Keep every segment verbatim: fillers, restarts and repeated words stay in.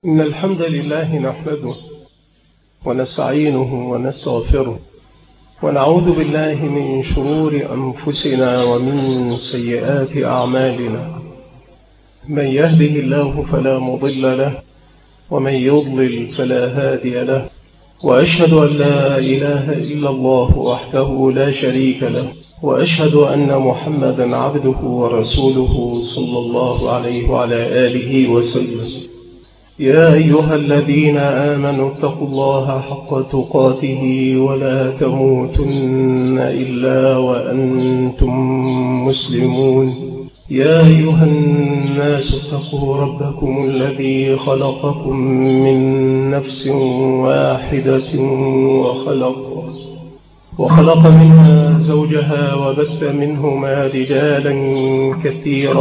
إن الحمد لله نحمده ونستعينه ونستغفره ونعوذ بالله من شرور أنفسنا ومن سيئات أعمالنا. من يهده الله فلا مضل له ومن يضلل فلا هادي له، وأشهد أن لا إله إلا الله وحده لا شريك له، وأشهد أن محمدا عبده ورسوله صلى الله عليه وعلى آله وسلم. يا أيها الذين آمنوا اتقوا الله حق تقاته ولا تموتن إلا وأنتم مسلمون. يا أيها الناس اتقوا ربكم الذي خلقكم من نفس واحدة وخلق وخلق منها زوجها وبث منهما رجالا كثيرا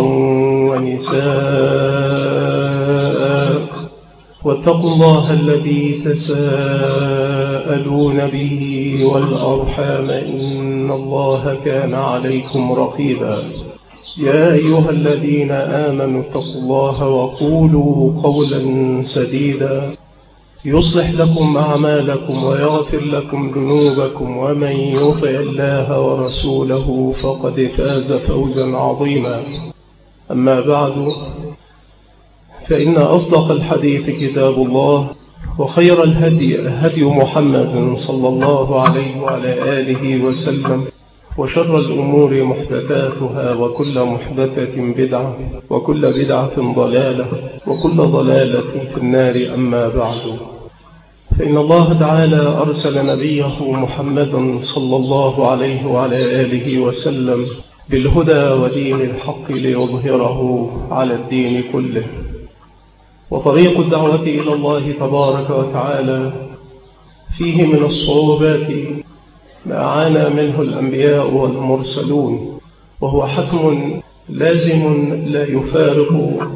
ونساء، واتقوا الله الذي تساءلون به والأرحام إن الله كان عليكم رقيبا. يا أيها الذين آمنوا اتقوا الله وقولوا قولا سديدا يصلح لكم أعمالكم ويغفر لكم ذنوبكم، ومن يطع الله ورسوله فقد فاز فوزا عظيما. أما بعد، فإن أصدق الحديث كتاب الله، وخير الهدي هدي محمد صلى الله عليه وعلى آله وسلم، وشر الأمور محدثاتها، وكل محدثة بدعة، وكل بدعة ضلالة، وكل ضلالة في النار. أما بعد، فإن الله تعالى أرسل نبيه محمدا صلى الله عليه وعلى آله وسلم بالهدى ودين الحق ليظهره على الدين كله. وطريق الدعوة إلى الله تبارك وتعالى فيه من الصعوبات ما عانى منه الأنبياء والمرسلون، وهو حتم لازم لا يفارق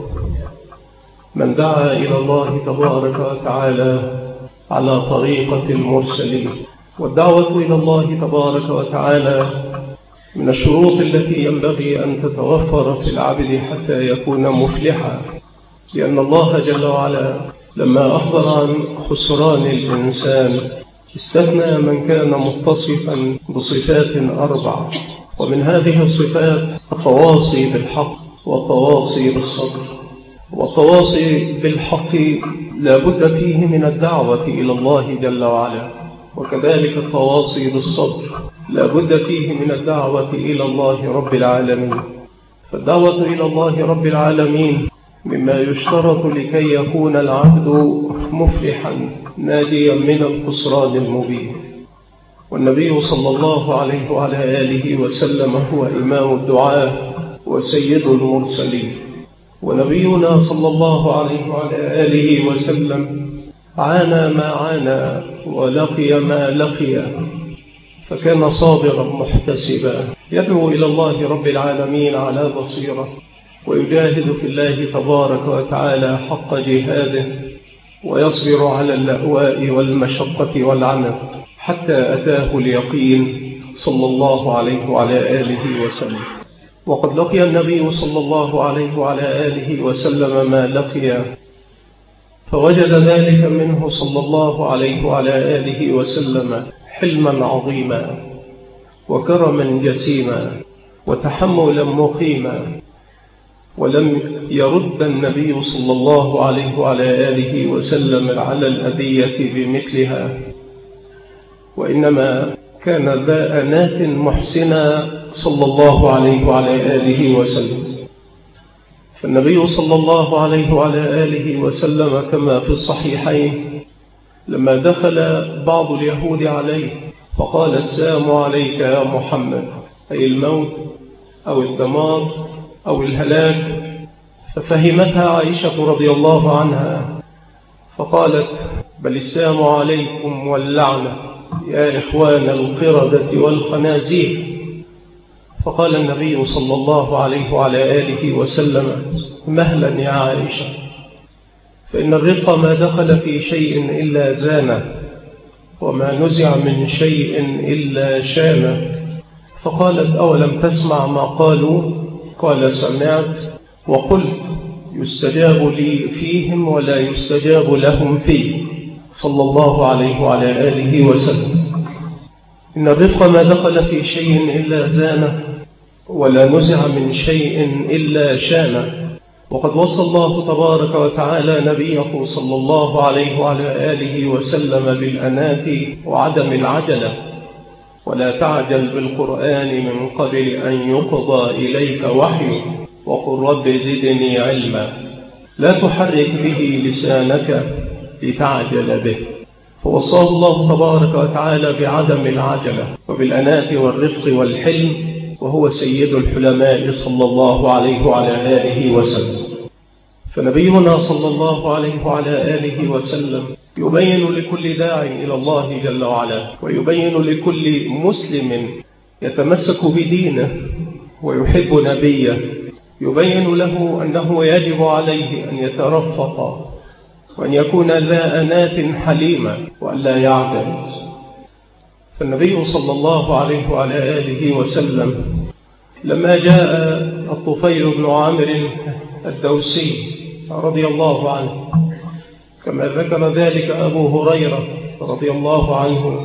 من دعا إلى الله تبارك وتعالى على طريقة المرسلين. والدعوة إلى الله تبارك وتعالى من الشروط التي ينبغي أن تتوفر في العبد حتى يكون مفلحا، لأن الله جل وعلا لما أخبر عن خسران الإنسان استثنى من كان متصفا بصفات أربع، ومن هذه الصفات التواصي بالحق والتواصي بالصبر. والتواصي بالحق لا بد فيه من الدعوة إلى الله جل وعلا، وكذلك التواصي بالصبر لا بد فيه من الدعوة إلى الله رب العالمين. فالدعوة إلى الله رب العالمين مما يشترط لكي يكون العبد مفلحا ناجيا من الخسران المبين. والنبي صلى الله عليه وعلى آله وسلم هو إمام الدعاء وسيد المرسلين. ونبينا صلى الله عليه وعلى آله وسلم عانى ما عانى ولقي ما لقي، فكان صابرا محتسبا يدعو إلى الله رب العالمين على بصيرة، ويجاهد في الله تبارك وتعالى حق جهاده، ويصبر على اللأواء والمشقة والعنت حتى أتاه اليقين صلى الله عليه وعلى آله وسلم. وقد لقي النبي صلى الله عليه وعلى آله وسلم ما لقي، فوجد ذلك منه صلى الله عليه وعلى آله وسلم حلما عظيما وكرما جسيما وتحملا مقيما. ولم يرد النبي صلى الله عليه وعلى آله وسلم على الأذية بمثلها، وإنما كان ذا أنات محسنا صلى الله عليه وعلى آله وسلم. فالنبي صلى الله عليه وعلى آله وسلم كما في الصحيحين لما دخل بعض اليهود عليه فقال: السلام عليك يا محمد، أي الموت أو الدمار أو الهلاك. ففهمتها عائشة رضي الله عنها فقالت: بل السلام عليكم واللعنة يا إخوان القردة والخنازير. فقال النبي صلى الله عليه وعلى آله وسلم: مهلا يا عائشة، فإن الرق ما دخل في شيء إلا زانه، وما نزع من شيء إلا شانه. فقالت: أولم تسمع ما قالوا؟ قال: سمعت وقلت، يستجاب لي فيهم ولا يستجاب لهم فيه، صلى الله عليه وعلى آله وسلم. إن الرفق ما دخل في شيء إلا زانه، ولا نزع من شيء إلا شانه. وقد وصى الله تبارك وتعالى نبيه صلى الله عليه وعلى آله وسلم بالأنات وعدم العجلة، ولا تعجل بالقرآن من قبل أن يقضى إليك وحيه، وقل رب زدني علما. لا تحرك به لسانك لتعجل به. فوصاه الله تبارك وتعالى بعدم العجلة وبالأنات والرفق والحلم، وهو سيد الحلماء صلى الله عليه وعلى آله وسلم. فنبينا صلى الله عليه وعلى آله وسلم يبين لكل داع إلى الله جل وعلا، ويبين لكل مسلم يتمسك بدينه ويحب نبيه، يبين له أنه يجب عليه أن يترفق وأن يكون ذا أنات حليما وأن لا يعجل. فالنبي صلى الله عليه وعلى آله وسلم لما جاء الطفيل بن عامر الدوسي رضي الله عنه، كما ذكر ذلك أبو هريرة رضي الله عنه،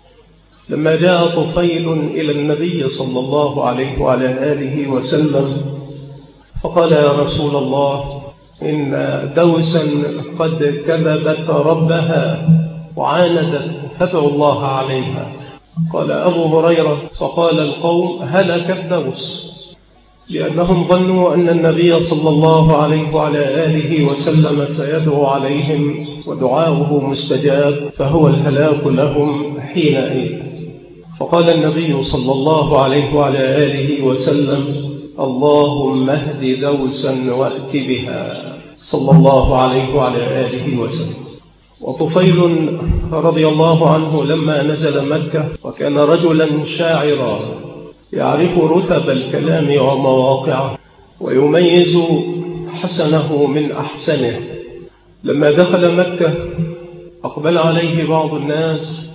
لما جاء طفيل إلى النبي صلى الله عليه وعلى آله وسلم فقال: يا رسول الله، إن دوسا قد كذبت ربها وعاندت، فادعوا الله عليها. قال أبو هريرة: فقال القوم: هلك الدوس، لأنهم ظنوا أن النبي صلى الله عليه وعلى آله وسلم سيدعو عليهم ودعاؤه مستجاب، فهو الهلاك لهم حينئذ. فقال النبي صلى الله عليه وعلى آله وسلم: اللهم اهد دوسا وأت بها، صلى الله عليه وعلى آله وسلم. وطفيل رضي الله عنه لما نزل مكة وكان رجلا شاعرا يعرف رتب الكلام ومواقعه ويميز حسنه من أحسنه، لما دخل مكة أقبل عليه بعض الناس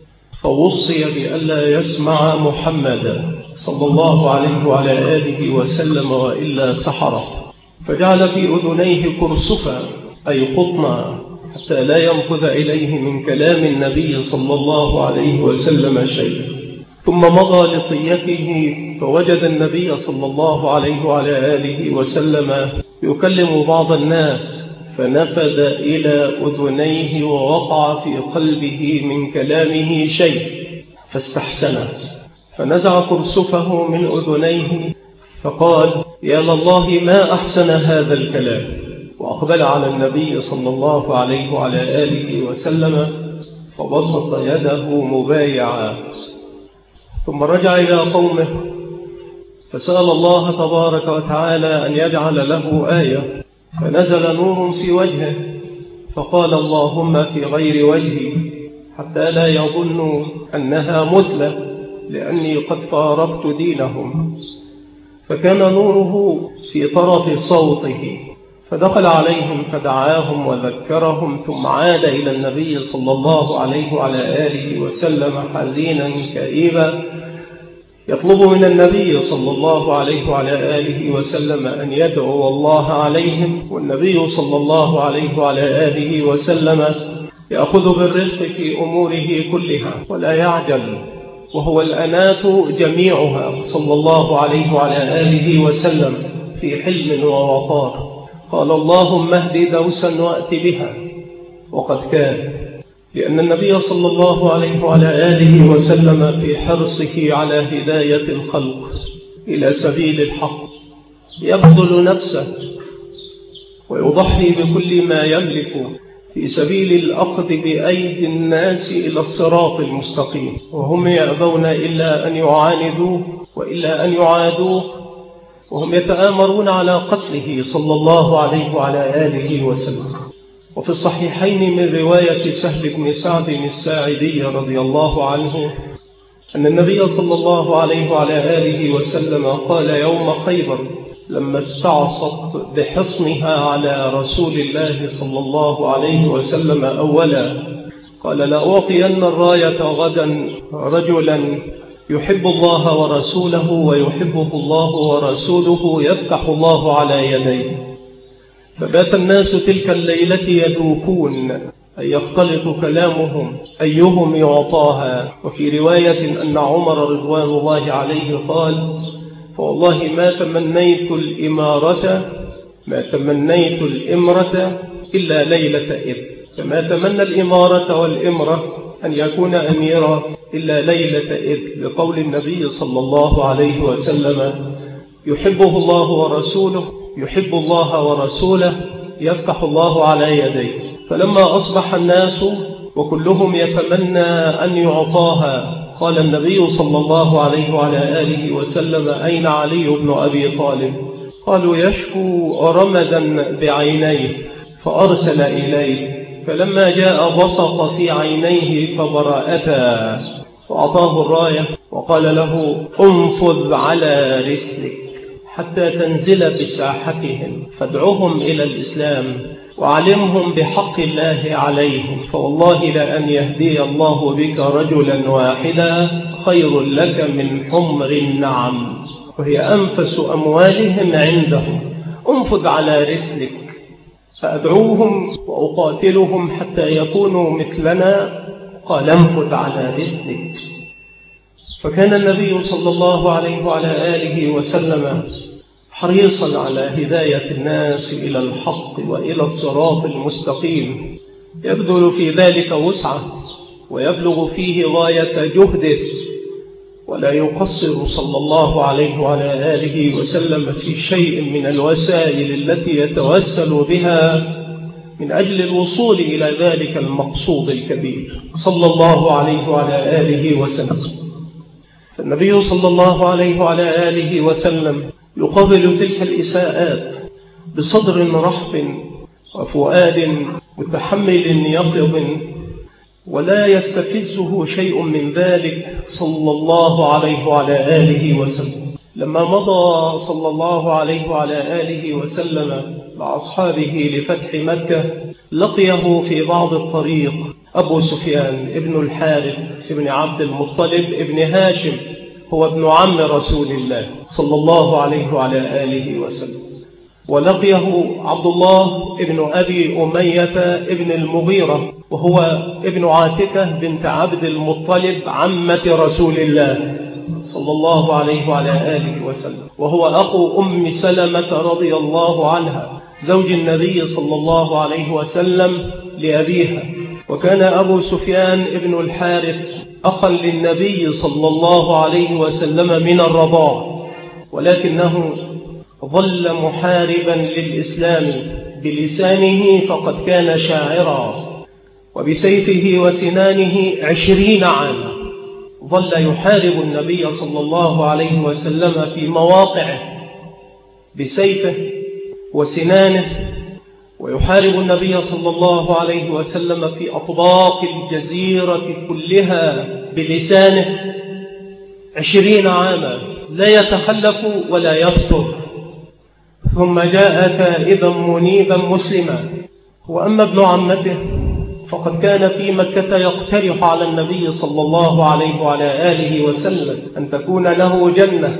فوصي بألا يسمع محمدا صلى الله عليه وعلى آله وسلم وإلا سحره، فجعل في أذنيه كرسفا أي قطنا حتى لا ينفذ إليه من كلام النبي صلى الله عليه وسلم شيء. ثم مضى لطيته فوجد النبي صلى الله عليه وعلى آله وسلم يكلم بعض الناس، فنفذ إلى أذنيه ووقع في قلبه من كلامه شيء فاستحسنه، فنزع كرسفه من أذنيه فقال: يا لله ما أحسن هذا الكلام، وأقبل على النبي صلى الله عليه وعلى آله وسلم فبسط يده مبايعا، ثم رجع إلى قومه فسأل الله تبارك وتعالى أن يجعل له آية، فنزل نور في وجهه فقال: اللهم في غير وجهي حتى لا يظنوا أنها مثلة لأني قد فارقت دينهم. فكان نوره في طرف صوته، فدخل عليهم فدعاهم وذكرهم، ثم عاد إلى النبي صلى الله عليه وعلى آله وسلم حزينا كئيبا يطلب من النبي صلى الله عليه وعلى آله وسلم أن يدعو الله عليهم، والنبي صلى الله عليه وعلى آله وسلم يأخذ بالرفق في أموره كلها ولا يعجل، وهو الأنات جميعها صلى الله عليه وعلى آله وسلم في حلم ووقار. قال: اللهم اهد دوسا وأت بها، وقد كان، لأن النبي صلى الله عليه وعلى آله وسلم في حرصه على هداية الخلق إلى سبيل الحق يبذل نفسه ويضحي بكل ما يملك في سبيل الأخذ بأيدي الناس إلى الصراط المستقيم، وهم يأبون إلا أن يعاندوه وإلا أن يعادوه، وهم يتآمرون على قتله صلى الله عليه وعلى آله وسلم. وفي الصحيحين من رواية سهل بن سعد الساعدي رضي الله عنه أن النبي صلى الله عليه وعلى آله وسلم قال يوم خيبر لما استعصت بحصنها على رسول الله صلى الله عليه وسلم أولا، قال: لأعطين الراية غدا رجلا يحب الله ورسوله ويحبه الله ورسوله يفتح الله على يديه. فبات الناس تلك الليلة يذوقون أن يختلط كلامهم أيهم يعطاها. وفي رواية أن عمر رضوان الله عليه قال: فوالله ما تمنيت الإمارة ما تمنيت الإمرة إلا ليلة إذ. فما تمنى الإمارة والإمرة أن يكون أميرا إلا ليلة إذ، لقول النبي صلى الله عليه وسلم: يحبه الله ورسوله يحب الله ورسوله يفتح الله على يديه. فلما أصبح الناس وكلهم يتمنى أن يعطاها، قال النبي صلى الله عليه وعلى آله وسلم: أين علي بن أبي طالب؟ قالوا: يشكو رمدا بعينيه، فأرسل إليه، فلما جاء بصق في عينيه فبرأتا، فأعطاه الراية وقال له: انفذ على رسلك حتى تنزل بساحتهم، فادعوهم إلى الإسلام وعلمهم بحق الله عليهم، فوالله لأن يهدي الله بك رجلا واحدا خير لك من حمر النعم، وهي أنفس أموالهم عندهم. انفذ على رسلك، فأدعوهم وأقاتلهم حتى يكونوا مثلنا. قال: انفذ على رسلك. فكان النبي صلى الله عليه وعلى آله وسلم حريصا على هداية الناس إلى الحق وإلى الصراط المستقيم، يبذل في ذلك وسعه ويبلغ فيه غاية جهده، ولا يقصر صلى الله عليه وعلى آله وسلم في شيء من الوسائل التي يتوسل بها من أجل الوصول إلى ذلك المقصود الكبير صلى الله عليه وعلى آله وسلم. فالنبي صلى الله عليه وعلى آله وسلم يقابل تلك الإساءات بصدر رحب وفؤاد متحمل يقظ، ولا يستفزه شيء من ذلك صلى الله عليه وعلى آله وسلم. لما مضى صلى الله عليه وعلى آله وسلم مع أصحابه لفتح مكة، لقيه في بعض الطريق أبو سفيان ابن الحارث ابن عبد المطلب ابن هاشم، هو ابن عم رسول الله صلى الله عليه وعلى آله وسلم. ولقيه عبد الله ابن أبي أمية ابن المغيرة، وهو ابن عاتكة بنت عبد المطلب عمة رسول الله صلى الله عليه وعلى آله وسلم، وهو أخو أم سلمة رضي الله عنها زوج النبي صلى الله عليه وسلم لأبيها. وكان أبو سفيان ابن الحارث أخا للنبي صلى الله عليه وسلم من الرضاع، ولكنه ظل محاربا للإسلام بلسانه، فقد كان شاعرا، وبسيفه وسنانه عشرين عاما ظل يحارب النبي صلى الله عليه وسلم في مواقعه بسيفه وسنانه، ويحارب النبي صلى الله عليه وسلم في أطباق الجزيرة كلها بلسانه عشرين عاما، لا يتخلف ولا يفتر. ثم جاء تائبا منيبا مسلما. وأما ابن عمته فقد كان في مكة يقترح على النبي صلى الله عليه وعلى آله وسلم أن تكون له جنة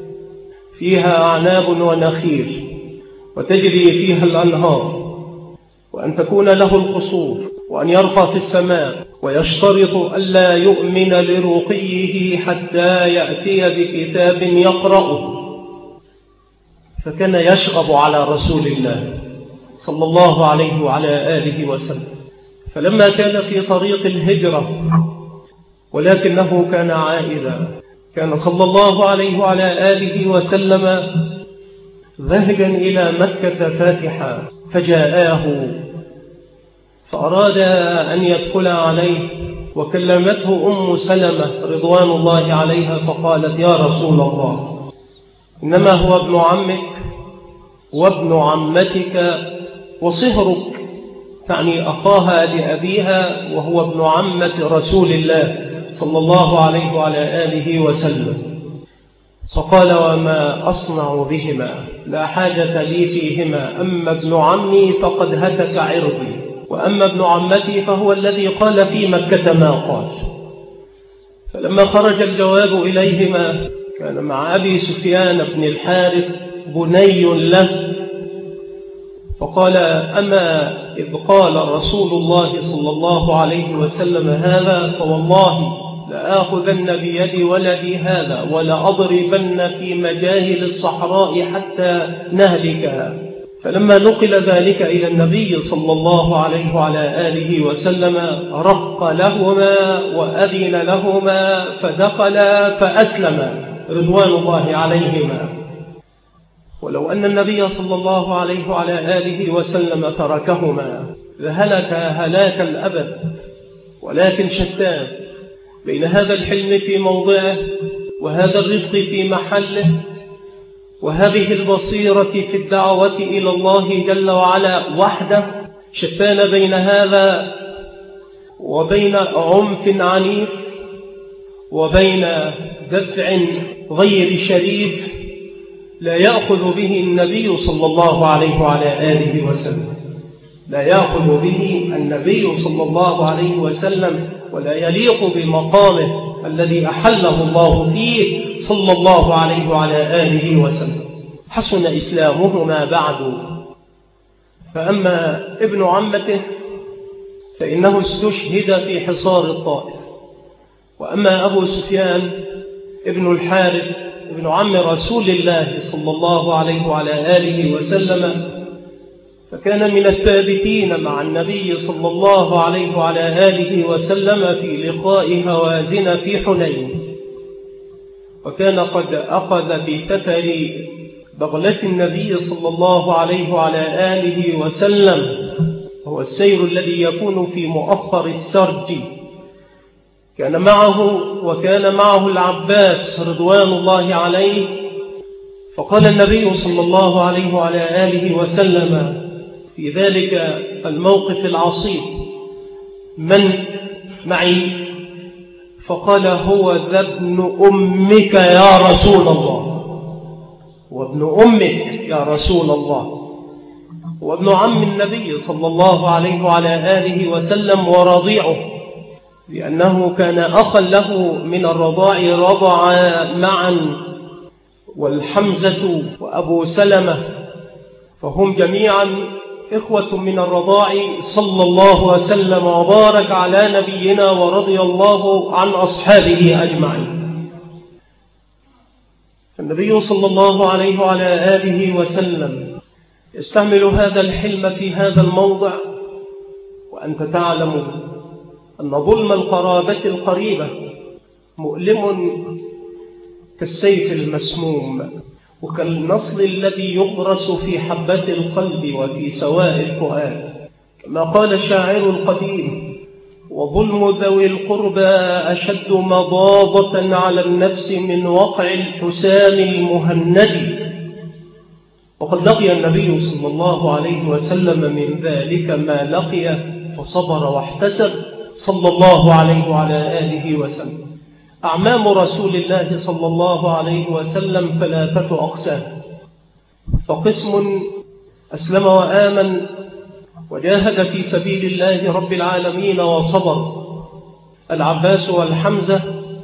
فيها أعناب ونخيل وتجري فيها الأنهار، وأن تكون له القصور، وأن يرقى في السماء، ويشترط ألا يؤمن لرقيه حتى يأتي بكتاب يقرأه. فكان يشغب على رسول الله صلى الله عليه وعلى آله وسلم. فلما كان في طريق الهجرة ولكنه كان عائدا، كان صلى الله عليه وعلى آله وسلم ذاهبا إلى مكة فاتحا، فجاءاه فأراد أن يدخل عليه، وكلمته أم سلمة رضوان الله عليها فقالت: يا رسول الله، إنما هو ابن عمك وابن عمتك وصهرك، تعني أخاها لأبيها، وهو ابن عمة رسول الله صلى الله عليه وعلى آله وسلم. فقال: وما أصنع بهما؟ لا حاجة لي فيهما، أما ابن عمي فقد هتك عرضي، وأما ابن عمتي فهو الذي قال في مكة ما قال. فلما خرج الجواب إليهما كان مع أبي سفيان بن الحارث بني له، فقال: أما إذ قال رسول الله صلى الله عليه وسلم هذا فوالله لآخذن بيد ولدي هذا ولأضربن في مجاهل الصحراء حتى نهلكها. فلما نقل ذلك إلى النبي صلى الله عليه وعلى آله وسلم رق لهما وأذن لهما فدخلا فأسلما رضوان الله عليهما. ولو أن النبي صلى الله عليه وعلى آله وسلم تركهما لهلك هلاك الأبد، ولكن شتان بين هذا الحلم في موضعه وهذا الرفق في محله وهذه البصيرة في الدعوة إلى الله جل وعلا وحده، شتان بين هذا وبين عنف عنيف وبين دفع غير شريف لا يأخذ به النبي صلى الله عليه وعلى آله وسلم، لا يأخذ به النبي صلى الله عليه وسلم، ولا يليق بمقامه الذي أحله الله فيه صلى الله عليه وعلى آله وسلم. حسن إسلامهما بعد. فأما ابن عمته فإنه استشهد في حصار الطائف، وأما أبو سفيان ابن الحارث ابن عم رسول الله صلى الله عليه وعلى آله وسلم فكان من الثابتين مع النبي صلى الله عليه وعلى آله وسلم في لقاء هوازن في حنين، وكان قد أخذ بتفر بغلة النبي صلى الله عليه وعلى آله وسلم، هو السير الذي يكون في مؤخر السرج. كان معه وكان معه العباس رضوان الله عليه. فقال النبي صلى الله عليه وعلى آله وسلم في ذلك الموقف العصيب: من معي؟ فقال: هو ذا ابن أمك يا رسول الله، وابن أمك يا رسول الله، وابن عم النبي صلى الله عليه وعلى آله وسلم ورضيعه، لأنه كان أخا له من الرضاع، رضع معا، والحمزة وأبو سلمة، فهم جميعا إخوة من الرضاع صلى الله وسلم وبارك على نبينا ورضي الله عن أصحابه أجمعين. النبي صلى الله عليه وعلى آله وسلم يستعمل هذا الحلم في هذا الموضع، وأنت تعلم أن ظلم القرابة القريبة مؤلم كالسيف المسموم، وكالنصل الذي يغرس في حبة القلب وفي سواء الفؤاد، كما قال الشاعر القديم: وظلم ذوي القربى أشد مضاضة على النفس من وقع الحسام المهند. وقد لقي النبي صلى الله عليه وسلم من ذلك ما لقي، فصبر واحتسب صلى الله عليه وعلى آله وسلم. أعمام رسول الله صلى الله عليه وسلم ثلاثة أقسام: فقسم أسلم وآمن وجاهد في سبيل الله رب العالمين وصبر، العباس والحمزة،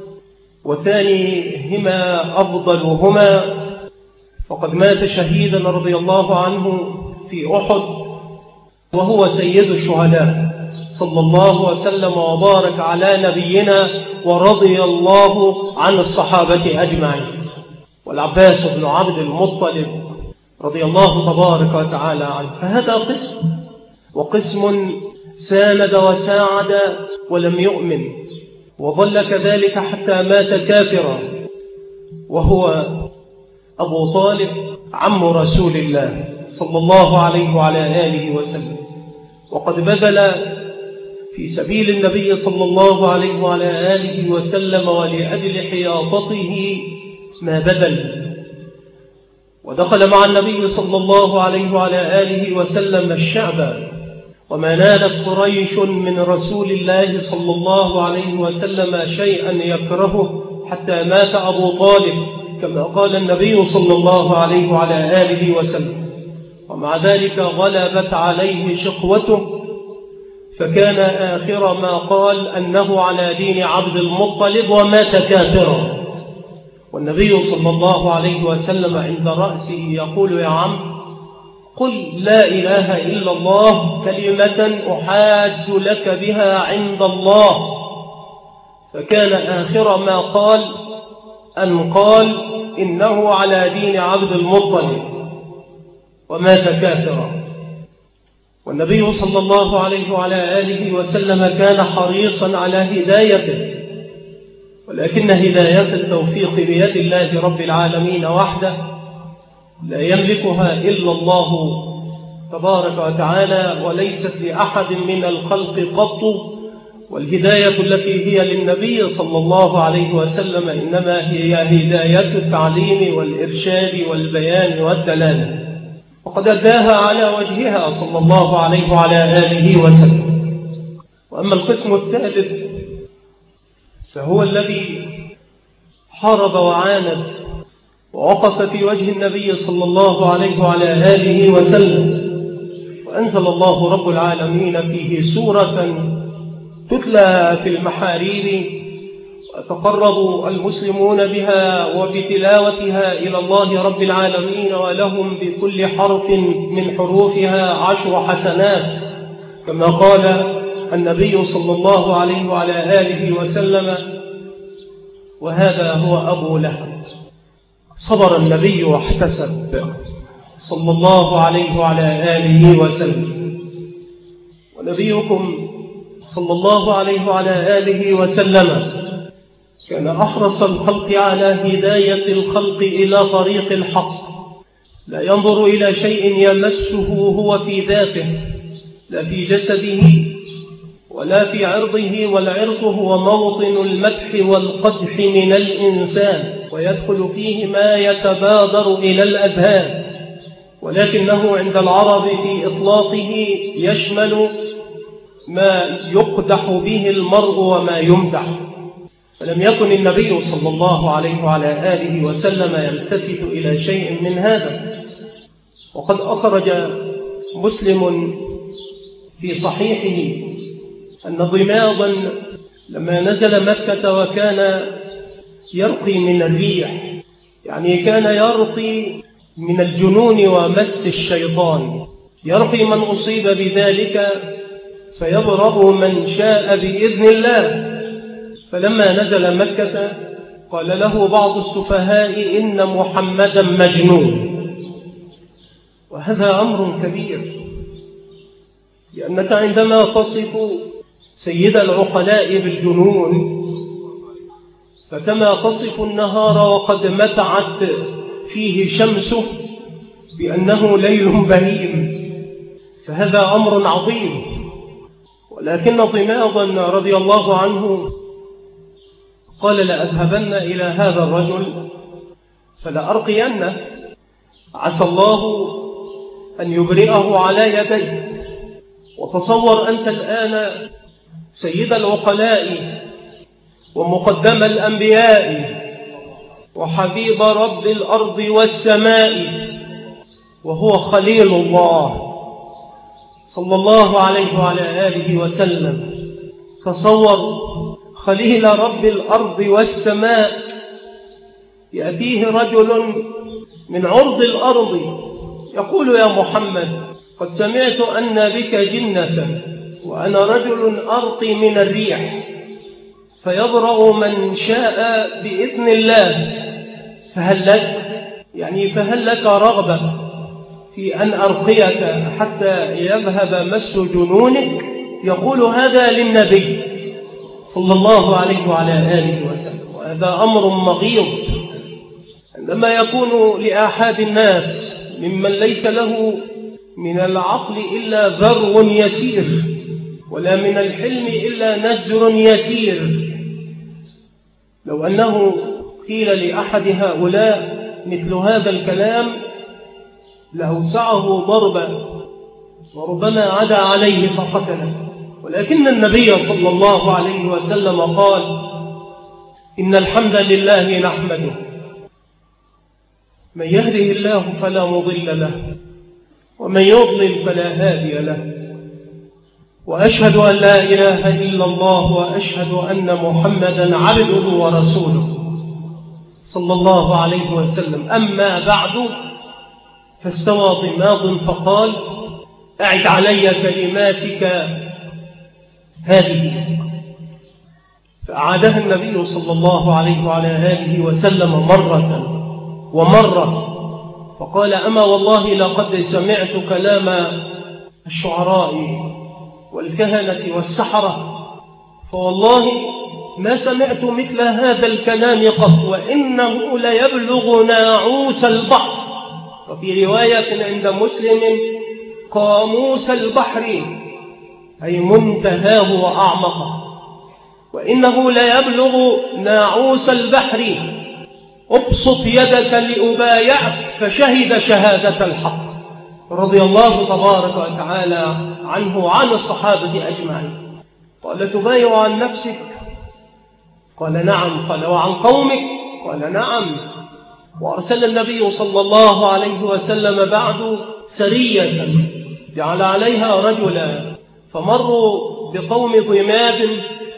وثانيهما أفضلهما فقد مات شهيدا رضي الله عنه في أحد، وهو سيد الشهداء صلى الله وسلم وبارك على نبينا ورضي الله عن الصحابة أجمعين، والعباس بن عبد المطلب رضي الله تبارك وتعالى عنه. فهذا قسم، وقسم ساند وساعد ولم يؤمن، وظل كذلك حتى مات كافرا، وهو أبو طالب عم رسول الله صلى الله عليه وعلى آله وسلم، وقد بذل في سبيل النبي صلى الله عليه وعلى آله وسلم ولأجل حياطته ما بذل، ودخل مع النبي صلى الله عليه وعلى آله وسلم الشعب، وما نالت قريش من رسول الله صلى الله عليه وسلم شيئا يكرهه حتى مات أبو طالب، كما قال النبي صلى الله عليه وعلى آله وسلم. ومع ذلك غلبت عليه شقوته، فكان آخر ما قال أنه على دين عبد المطلب ومات كافرا، والنبي صلى الله عليه وسلم عند رأسه يقول: يا عم، قل لا إله إلا الله كلمة أحاج لك بها عند الله. فكان آخر ما قال أن قال إنه على دين عبد المطلب، ومات كافرا. والنبي صلى الله عليه وعلى آله وسلم كان حريصا على هدايته، ولكن هداية التوفيق بيد الله رب العالمين وحده، لا يملكها إلا الله تبارك وتعالى، وليست لأحد من الخلق قط. والهداية التي هي للنبي صلى الله عليه وسلم إنما هي هداية التعليم والإرشاد والبيان والدلالة، وقد أداها على وجهها صلى الله عليه وعلى آله وسلم. وأما القسم الثالث فهو الذي حارب وعاند ووقف في وجه النبي صلى الله عليه وعلى آله وسلم، وأنزل الله رب العالمين فيه سورة تتلى في المحاريب ويتقرب المسلمون بها وبتلاوتها إلى الله رب العالمين، ولهم بكل حرف من حروفها عشر حسنات، كما قال النبي صلى الله عليه وعلى آله وسلم. وهذا هو أبو لهب. صبر النبي واحتسب صلى الله عليه وعلى آله وسلم. ونبيكم صلى الله عليه وعلى آله وسلم كان أحرص الخلق على هداية الخلق إلى طريق الحق، لا ينظر إلى شيء يمسه هو في ذاته، لا في جسده ولا في عرضه، والعرض هو موطن المدح والقدح من الإنسان، ويدخل فيه ما يتبادر إلى الأذهان، ولكنه عند العرب في إطلاقه يشمل ما يقدح به المرء وما يمدح. فلم يكن النبي صلى الله عليه وعلى آله وسلم يلتفت إلى شيء من هذا. وقد أخرج مسلم في صحيحه أن ضماضا لما نزل مكة وكان يرقي من الريح، يعني كان يرقي من الجنون ومس الشيطان، يرقي من أصيب بذلك فيضرب من شاء بإذن الله. فلما نزل مكة قال له بعض السفهاء إن محمدا مجنون. وهذا أمر كبير، لأنك عندما تصف سيد العقلاء بالجنون فكما تصف النهار وقد متعت فيه شمسه بأنه ليل بهيم، فهذا أمر عظيم. ولكن ضماضا رضي الله عنه قال لأذهبن إلى هذا الرجل فلأرقينه، عسى الله أن يبرئه على يديه. وتصور أنت الآن سيد العقلاء ومقدم الأنبياء وحبيب رب الأرض والسماء، وهو خليل الله صلى الله عليه وعلى آله وسلم. تصور خليل رب الأرض والسماء يأتيه رجل من عرض الأرض يقول يا محمد قد سمعت أن بك جنة وأنا رجل أرقي من الريح، فيبرأ من شاء بإذن الله، فهل لك يعني فهل لك رغبة في أن أرقيك حتى يذهب مس جنونك؟ يقول هذا للنبي صلى الله عليه وعلى آله وسلم. وهذا أمر مغيظ عندما يكون لآحاد الناس ممن ليس له من العقل إلا ذر يسير ولا من الحلم إلا نزر يسير. لو أنه قيل لأحد هؤلاء مثل هذا الكلام لأوسعه ضربا وربما عدا عليه فقتله. ولكن النبي صلى الله عليه وسلم قال إن الحمد لله نحمده من يهده الله فلا مضل له ومن يضلل فلا هادي له، وأشهد أن لا إله إلا الله وأشهد أن محمدا عبده ورسوله صلى الله عليه وسلم. أما بعد فاستوى ضماد فقال: أعد علي كلماتك هذه. فأعادها النبي صلى الله عليه وعلى آله وسلم مرة ومرة، فقال: أما والله لقد سمعت كلام الشعراء والكهنة والسحرة، فوالله ما سمعت مثل هذا الكلام قط، وإنه ليبلغ ناعوس البحر، وفي رواية عند مسلم قاموس البحر، أي منتهاه وأعمقه، وإنه ليبلغ ناعوس البحر، ابسط يدك لأبايعك، فشهد شهادة الحق، رضي الله تبارك وتعالى عنه وعن الصحابة أجمعين. قال: تبايع عن نفسك؟ قال: نعم. قال: وعن قومك؟ قال: نعم. وأرسل النبي صلى الله عليه وسلم بعد سرية جعل عليها رجلا، فمروا بقوم ضماد،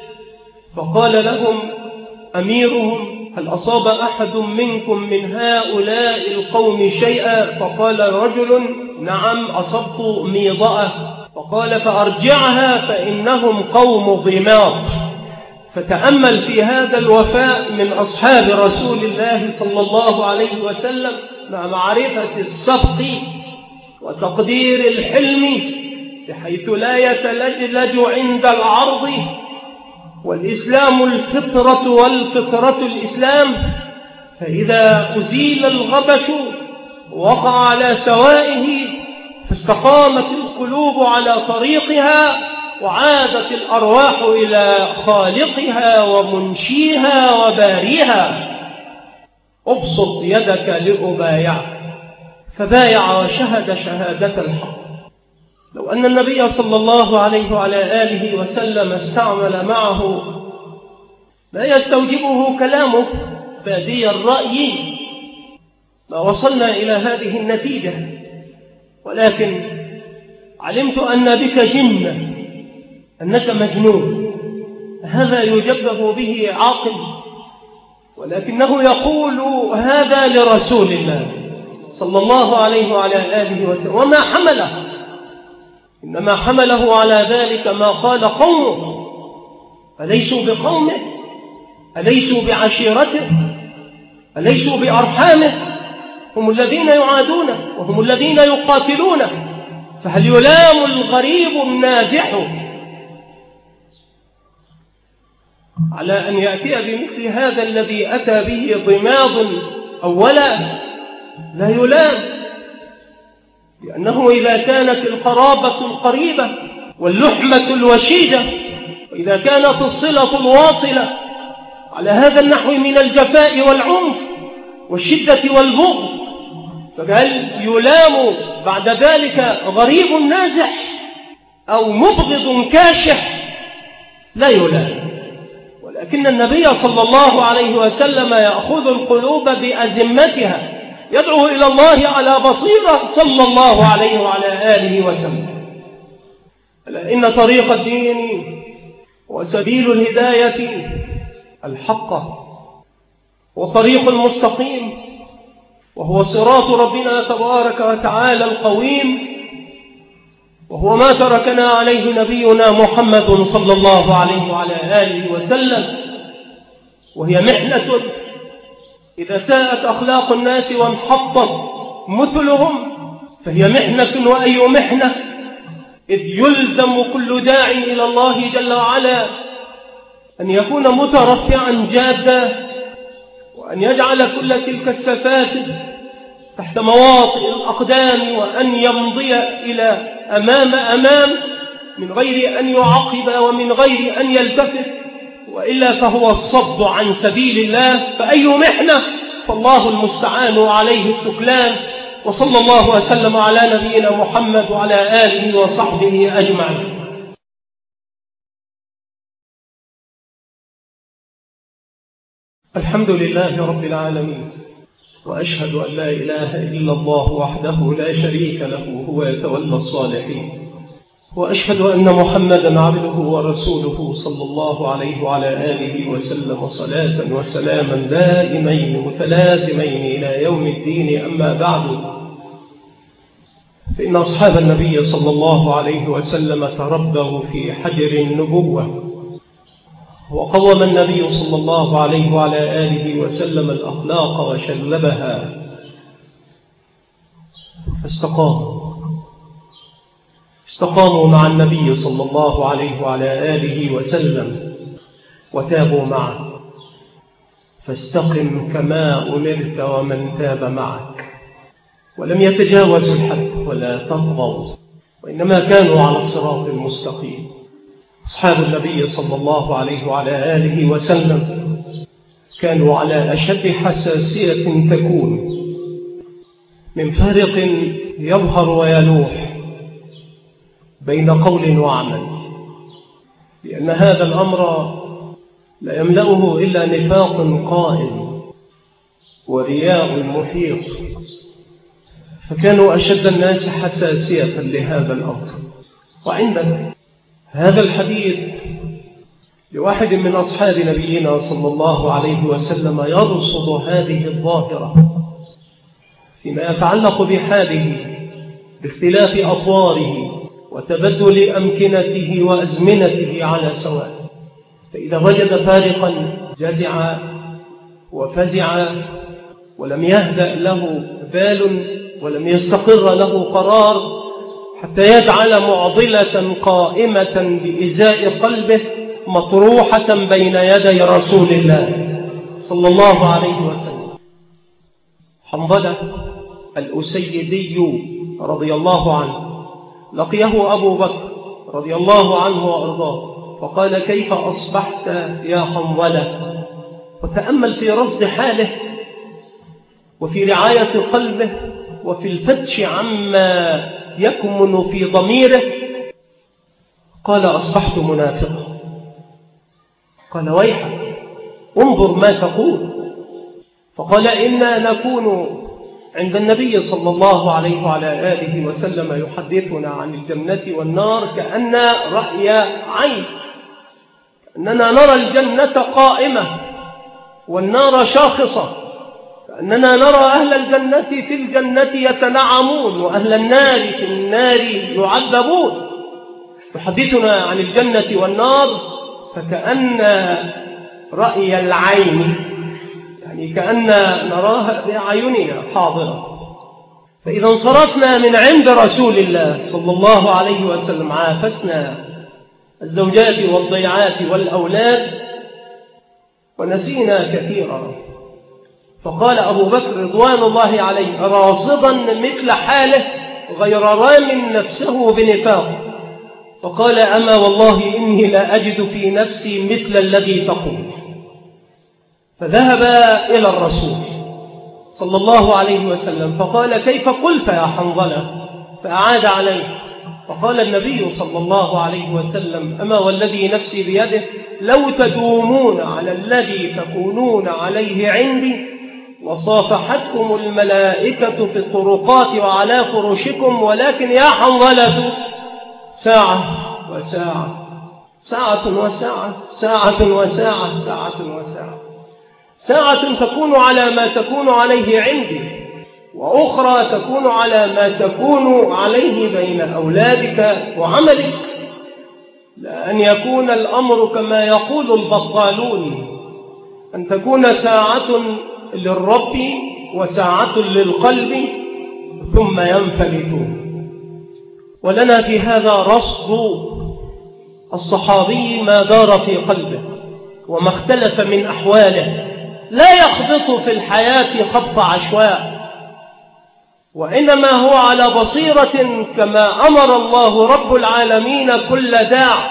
فقال لهم أميرهم: هل أصاب أحد منكم من هؤلاء القوم شيئا؟ فقال رجل: نعم، أصبت ميضأة. فقال: فأرجعها فإنهم قوم ضماد. فتأمل في هذا الوفاء من أصحاب رسول الله صلى الله عليه وسلم، مع معرفة السبق وتقدير الحلم، بحيث لا يتلجلج عند العرض، والإسلام الفطرة والفطرة الإسلام، فإذا أزيل الغبش وقع على سوائه، فاستقامت القلوب على طريقها، وعادت الأرواح إلى خالقها ومنشيها وباريها. أبسط يدك لأبايعك، فبايع وشهد شهادة الحق. لو أن النبي صلى الله عليه وعلى آله وسلم استعمل معه ما يستوجبه كلامه بادي الرأي، ما وصلنا إلى هذه النتيجة، ولكن علمت أن بك جنة، أنك مجنون، هذا يجبه به عاقل، ولكنه يقول هذا لرسول الله صلى الله عليه وعلى آله وسلم، وما حمله؟ إنما حمله على ذلك ما قال قومه. أليسوا بقومه؟ أليسوا بعشيرته؟ أليسوا بأرحامه؟ هم الذين يعادونه وهم الذين يقاتلونه، فهل يلام الغريب النازح على أن يأتي بمثل هذا الذي أتى به ضماد أولا؟ لا يلام، لأنه إذا كانت القرابة القريبة واللحمة الوشيدة، وإذا كانت الصلة الواصلة على هذا النحو من الجفاء والعنف والشدة والبغض، فهل يلام بعد ذلك غريب نازح أو مبغض كاشح؟ لا يلام. ولكن النبي صلى الله عليه وسلم يأخذ القلوب بأزمتها، يدعو إلى الله على بصيرة صلى الله عليه وعلى آله وسلم. ألا إن طريق الدين وسبيل الهداية الحق وطريق المستقيم، وهو صراط ربنا تبارك وتعالى القويم، وهو ما تركنا عليه نبينا محمد صلى الله عليه وعلى آله وسلم. وهي محنة إذا ساءت أخلاق الناس وانحطت مثلهم فهي محنة، وأي محنة، إذ يلزم كل داع إلى الله جل وعلا أن يكون مترفعا جادا، وأن يجعل كل تلك السفاسف تحت مواطئ الأقدام، وأن يمضي إلى أمام أمام من غير أن يعقب ومن غير أن يلتفت، وإلا فهو الصد عن سبيل الله. فأي محنة، فالله المستعان عليه التكلان. وصلى الله وسلم على نبينا محمد وعلى آله وصحبه أجمعين. الحمد لله رب العالمين، وأشهد أن لا إله إلا الله وحده لا شريك له، هو يتولى الصالحين. وأشهد أن محمدا عبده ورسوله صلى الله عليه وعلى آله وسلم صلاة وسلاما دائمين متلازمين إلى يوم الدين. أما بعد، فإن أصحاب النبي صلى الله عليه وسلم تربوا في حجر النبوة، وقوم النبي صلى الله عليه وعلى آله وسلم الأخلاق وشلبها، فاستقاموا استقاموا مع النبي صلى الله عليه وعلى آله وسلم وتابوا معه. فاستقم كما أمرت ومن تاب معك، ولم يتجاوزوا الحد ولا تطغوا، وإنما كانوا على الصراط المستقيم. أصحاب النبي صلى الله عليه وعلى آله وسلم كانوا على أشد حساسية تكون من فارق يظهر ويلوح بين قول وعمل، لأن هذا الأمر لا يملأه إلا نفاق قائم ورياء محيط، فكانوا أشد الناس حساسية لهذا الأمر. وعندك هذا الحديث لواحد من أصحاب نبينا صلى الله عليه وسلم يرصد هذه الظاهرة فيما يتعلق بحاله باختلاف أطواره وتبدل أمكنته وأزمنته على سواء. فإذا وجد فارقا جزع وفزع ولم يهدأ له بال ولم يستقر له قرار حتى يجعل معضلة قائمة بإزاء قلبه مطروحة بين يدي رسول الله صلى الله عليه وسلم. حنظلة الأسيدي رضي الله عنه لقيه أبو بكر رضي الله عنه وأرضاه فقال: كيف أصبحت يا حنظلة؟ وتأمل في رصد حاله وفي رعاية قلبه وفي الفتش عما يكمن في ضميره. قال: أصبحت منافقا. قال: ويحك، انظر ما تقول. فقال: إنا نكون عند النبي صلى الله عليه وعلى آله وسلم يحدثنا عن الجنة والنار كأن رأي عين، أننا نرى الجنة قائمة والنار شاخصة، كأننا نرى أهل الجنة في الجنة يتنعمون وأهل النار في النار يعذبون. يحدثنا عن الجنة والنار فكأن رأي العين، يعني كأن نراها بأعيننا حاضرة. فإذا انصرفنا من عند رسول الله صلى الله عليه وسلم عافسنا الزوجات والضيعات والأولاد ونسينا كثيرا. فقال أبو بكر رضوان الله عليه راصدا مثل حاله غير رام نفسه بنفاق، فقال: أما والله إني لا أجد في نفسي مثل الذي تقول. فذهب إلى الرسول صلى الله عليه وسلم فقال: كيف قلت يا حنظلة؟ فأعاد عليه فقال النبي صلى الله عليه وسلم: أما والذي نفسي بيده لو تدومون على الذي تكونون عليه عندي وصافحتكم الملائكة في الطرقات وعلى فرشكم، ولكن يا حنظلة ساعة وساعة ساعة وساعة ساعة وساعة ساعة وساعة ساعة تكون على ما تكون عليه عندي، وأخرى تكون على ما تكون عليه بين أولادك وعملك. لأن يكون الأمر كما يقول البطالون، أن تكون ساعة للرب وساعة للقلب ثم ينفلتون. ولنا في هذا رصد الصحابي ما دار في قلبه وما اختلف من أحواله، لا يخبط في الحياة خبط عشواء، وإنما هو على بصيرة كما أمر الله رب العالمين كل داع: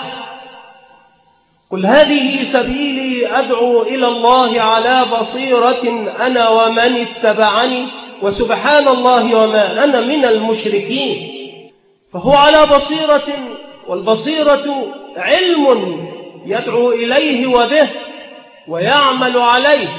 قل هذه سبيلي أدعو إلى الله على بصيرة أنا ومن اتبعني وسبحان الله وما أنا من المشركين. فهو على بصيرة، والبصيرة علم يدعو إليه وبه ويعمل عليه،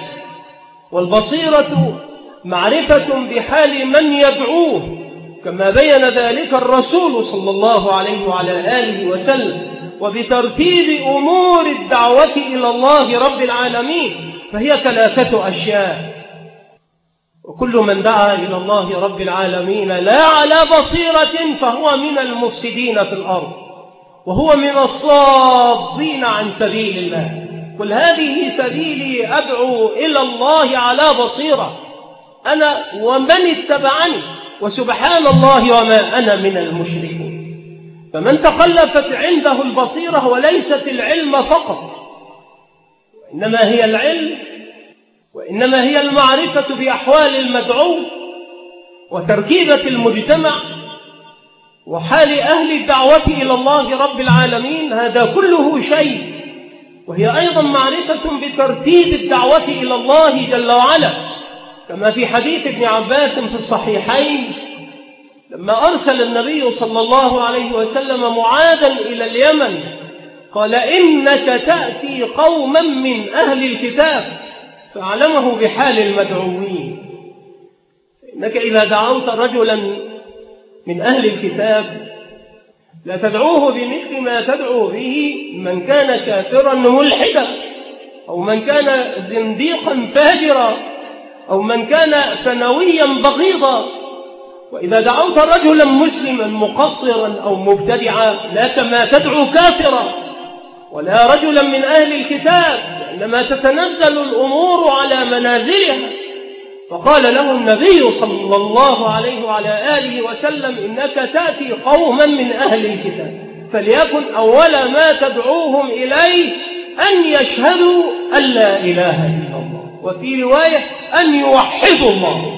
والبصيرة معرفة بحال من يدعوه كما بين ذلك الرسول صلى الله عليه وعلى آله وسلم، وبترتيب أمور الدعوة إلى الله رب العالمين. فهي ثلاثة أشياء: وكل من دعا إلى الله رب العالمين لا على بصيرة فهو من المفسدين في الأرض، وهو من الصادين عن سبيل الله. قل هذه سبيلي أدعو إلى الله على بصيرة أنا ومن اتبعني وسبحان الله وما أنا من المشركين. فمن تخلفت عنده البصيرة وليست العلم فقط، إنما هي العلم وإنما هي المعرفة بأحوال المدعو وتركيبة المجتمع وحال أهل الدعوة إلى الله رب العالمين، هذا كله شيء. وهي أيضا معرفة بترتيب الدعوة إلى الله جل وعلا، كما في حديث ابن عباس في الصحيحين لما أرسل النبي صلى الله عليه وسلم معاذا إلى اليمن قال: إنك تأتي قوما من أهل الكتاب، فأعلمه بحال المدعوين. إنك إذا دعوت رجلا من أهل الكتاب لا تدعوه بمثل ما تدعو به من كان كافرا ملحدا، أو من كان زنديقا فاجرا، أو من كان ثانويا بغيضا. وإذا دعوت رجلا مسلما مقصرا أو مبتدعا لا كما تدعو كافرا ولا رجلا من أهل الكتاب، إنما تتنزل الأمور على منازلها. فقال له النبي صلى الله عليه وعلى آله وسلم: إنك تأتي قوما من أهل الكتاب، فليكن أول ما تدعوهم إليه أن يشهدوا أن لا إله إلا الله، وفي رواية أن يوحدوا الله.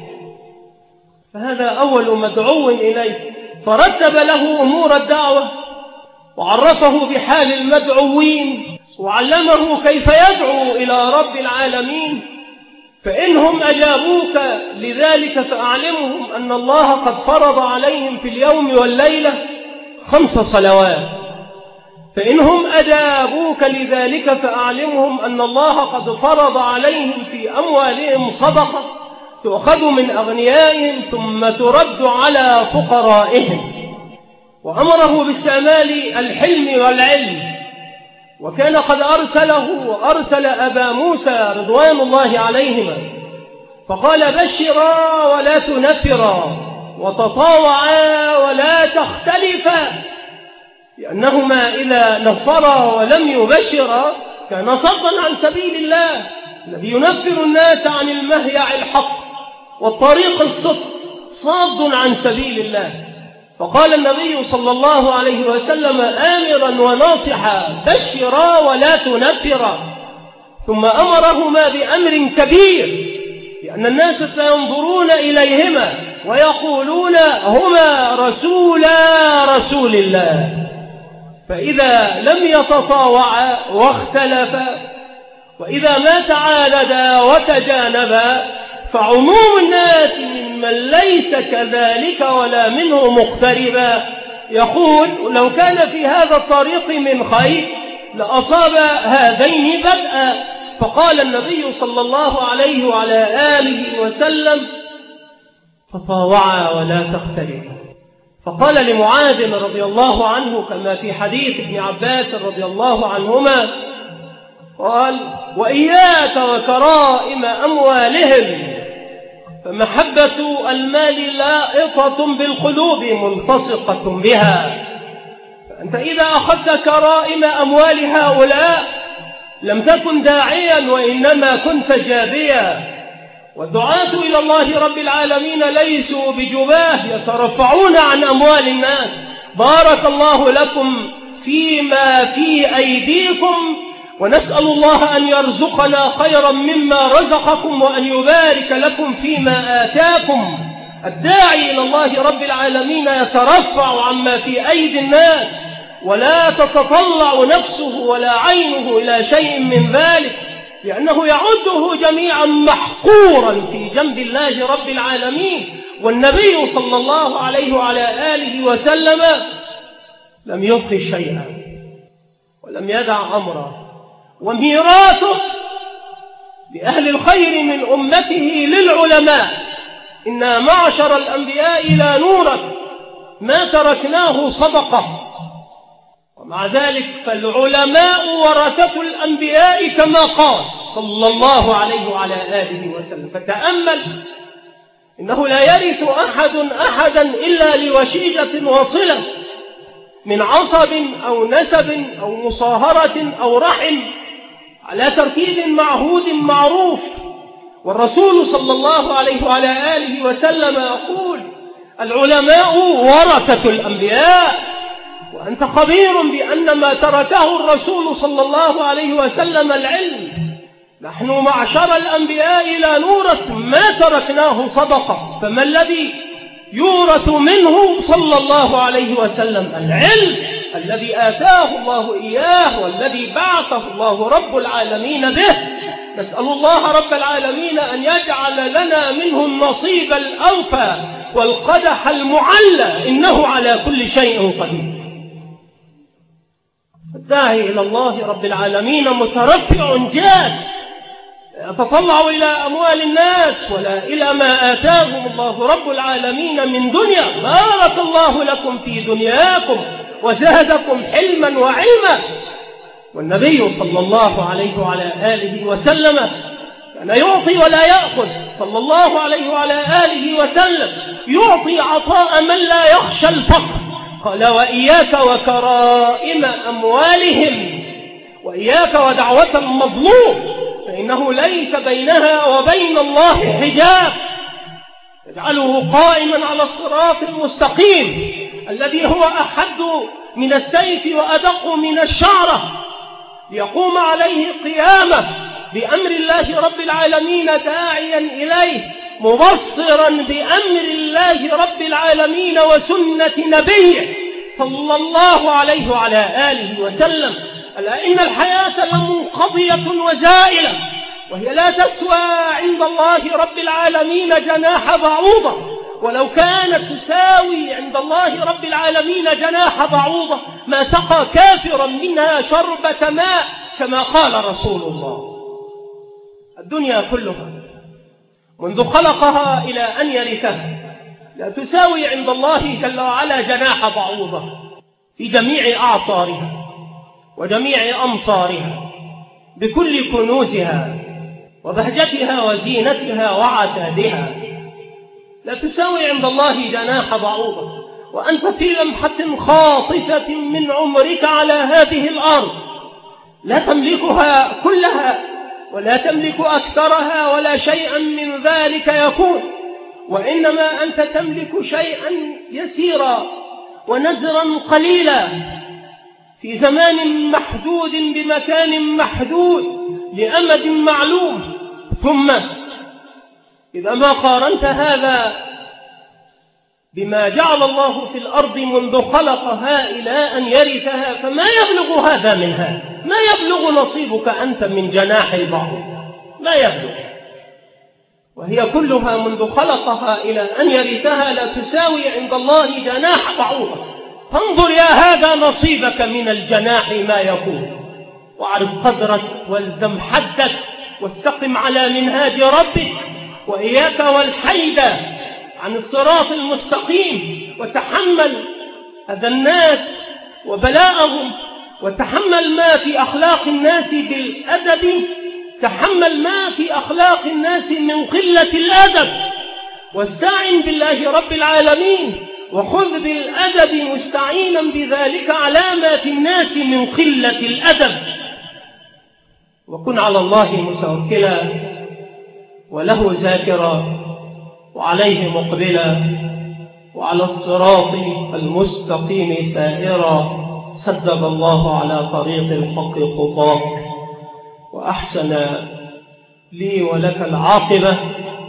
فهذا أول مدعو إليه، فرتب له أمور الدعوة وعرفه بحال المدعوين وعلمه كيف يدعو إلى رب العالمين. فإنهم أجابوك لذلك فأعلمهم أن الله قد فرض عليهم في اليوم والليلة خمس صلوات. فإنهم أجابوك لذلك فأعلمهم أن الله قد فرض عليهم في أموالهم صدقة تؤخذ من أغنيائهم ثم ترد على فقرائهم. وأمره باستعمال الحلم والعلم، وكان قد أرسله وأرسل أبا موسى رضوان الله عليهما فقال: بشرا ولا تنفرا وتطاوعا ولا تختلفا، لأنهما إذا نفرا ولم يبشرا كان صدا عن سبيل الله. الذي ينفر الناس عن المهيع الحق والطريق الصدق صاد عن سبيل الله. فقال النبي صلى الله عليه وسلم آمرا وناصحا: بشرا ولا تنفرا. ثم أمرهما بأمر كبير، لأن الناس سينظرون إليهما ويقولون: هما رسولا رسول الله. فإذا لم يتطاوعا واختلفا، وإذا ما تعالدا وتجانبا، فعموم الناس ممن ليس كذلك ولا منه مقتربا يقول: لو كان في هذا الطريق من خير لأصاب هذين بدءا. فقال النبي صلى الله عليه وعلى آله وسلم: تطاوعا ولا تختلفا. فقال لمعاذ رضي الله عنه كما في حديث ابن عباس رضي الله عنهما قال: وإياك وكرائم أموالهم، فمحبة المال لائقة بالقلوب ملتصقة بها. فأنت إذا أخذت كرائم أموال هؤلاء لم تكن داعيا وإنما كنت جابيا. والدعاة إلى الله رب العالمين ليسوا بجباه يترفعون عن أموال الناس. بارك الله لكم فيما في أيديكم، ونسأل الله أن يرزقنا خيرا مما رزقكم وأن يبارك لكم فيما آتاكم. الداعي إلى الله رب العالمين يترفع عما في أيدي الناس، ولا تتطلع نفسه ولا عينه إلى شيء من ذلك، لأنه يعده جميعا محقورا في جنب الله رب العالمين. والنبي صلى الله عليه وعلى آله وسلم لم يبق شيئا ولم يدع أمرا. وميراثه لأهل الخير من أمته للعلماء: إنا معشر الأنبياء لا نورث ما تركناه صدقة. ومع ذلك فالعلماء ورثة الأنبياء كما قال صلى الله عليه وعلى آله وسلم. فتأمل إنه لا يرث أحد أحدا إلا لوشيجة واصلة من عصب أو نسب أو مصاهرة أو رحم على ترتيب معهود معروف. والرسول صلى الله عليه وعلى آله وسلم يقول: العلماء ورثة الأنبياء. وأنت خبير بأن ما تركه الرسول صلى الله عليه وسلم العلم. نحن معشر الأنبياء لا نورث ما تركناه صدقة، فما الذي يورث منه صلى الله عليه وسلم؟ العلم الذي آتاه الله إياه والذي بعثه الله رب العالمين به. نسأل الله رب العالمين أن يجعل لنا منه النصيب الأوفى والقدح المعلى، إنه على كل شيء قدير. الداعي إلى الله رب العالمين مترفع جاد، يتطلع إلى أموال الناس ولا إلى ما آتاهم الله رب العالمين من دنيا. بارك الله لكم في دنياكم وزادكم حلما وعلما. والنبي صلى الله عليه وعلى آله وسلم كان يعطي ولا يأخذ، صلى الله عليه وعلى آله وسلم يعطي عطاء من لا يخشى الفقر. قال: وإياك وكرائم أموالهم، وإياك ودعوة المظلوم، فإنه ليس بينها وبين الله حجاب. يجعله قائما على الصراط المستقيم الذي هو أحد من السيف وأدق من الشعرة، ليقوم عليه قيامة بأمر الله رب العالمين داعيا إليه، مبصرا بأمر الله رب العالمين وسنة نبيه صلى الله عليه وعلى آله وسلم. ألا إن الحياة لمنقضية وزائلة، وهي لا تسوى عند الله رب العالمين جناح بعوضة. ولو كانت تساوي عند الله رب العالمين جناح بعوضة ما سقى كافرا منها شربة ماء، كما قال رسول الله. الدنيا كلها منذ خلقها إلى أن يرثها لا تساوي عند الله جل وعلا جناح بعوضة في جميع أعصارها وجميع أمصارها، بكل كنوزها وبهجتها وزينتها وعتادها. لا تساوي عند الله جناح بعوضة، وأنت في لمحة خاطفة من عمرك على هذه الأرض لا تملكها كلها ولا تملك أكثرها ولا شيئا من ذلك يكون، وإنما أنت تملك شيئا يسيرا ونزرا قليلا في زمان محدود بمكان محدود لأمد معلوم. ثم إذا ما قارنت هذا بما جعل الله في الأرض منذ خلقها إلى أن يرثها، فما يبلغ هذا منها؟ ما يبلغ نصيبك أنت من جناح البعوض؟ ما يبلغ. وهي كلها منذ خلقها إلى أن يرثها لا تساوي عند الله جناح بعوضة. فانظر يا هذا نصيبك من الجناح ما يكون، واعرف قدرك والزم حدك واستقم على منهاج ربك، وإياك والحيد عن الصراط المستقيم، وتحمل أذى الناس وبلاءهم، وتحمل ما في أخلاق الناس بالأدب، تحمل ما في أخلاق الناس من قلة الأدب، واستعن بالله رب العالمين، وخذ بالأدب مستعينا بذلك علامات الناس من قلة الأدب، وكن على الله متوكلا وله ذاكرا وعليه مقبلا وعلى الصراط المستقيم سائرا. سدد الله على طريق الحق خطاك وأحسن لي ولك العاقبة،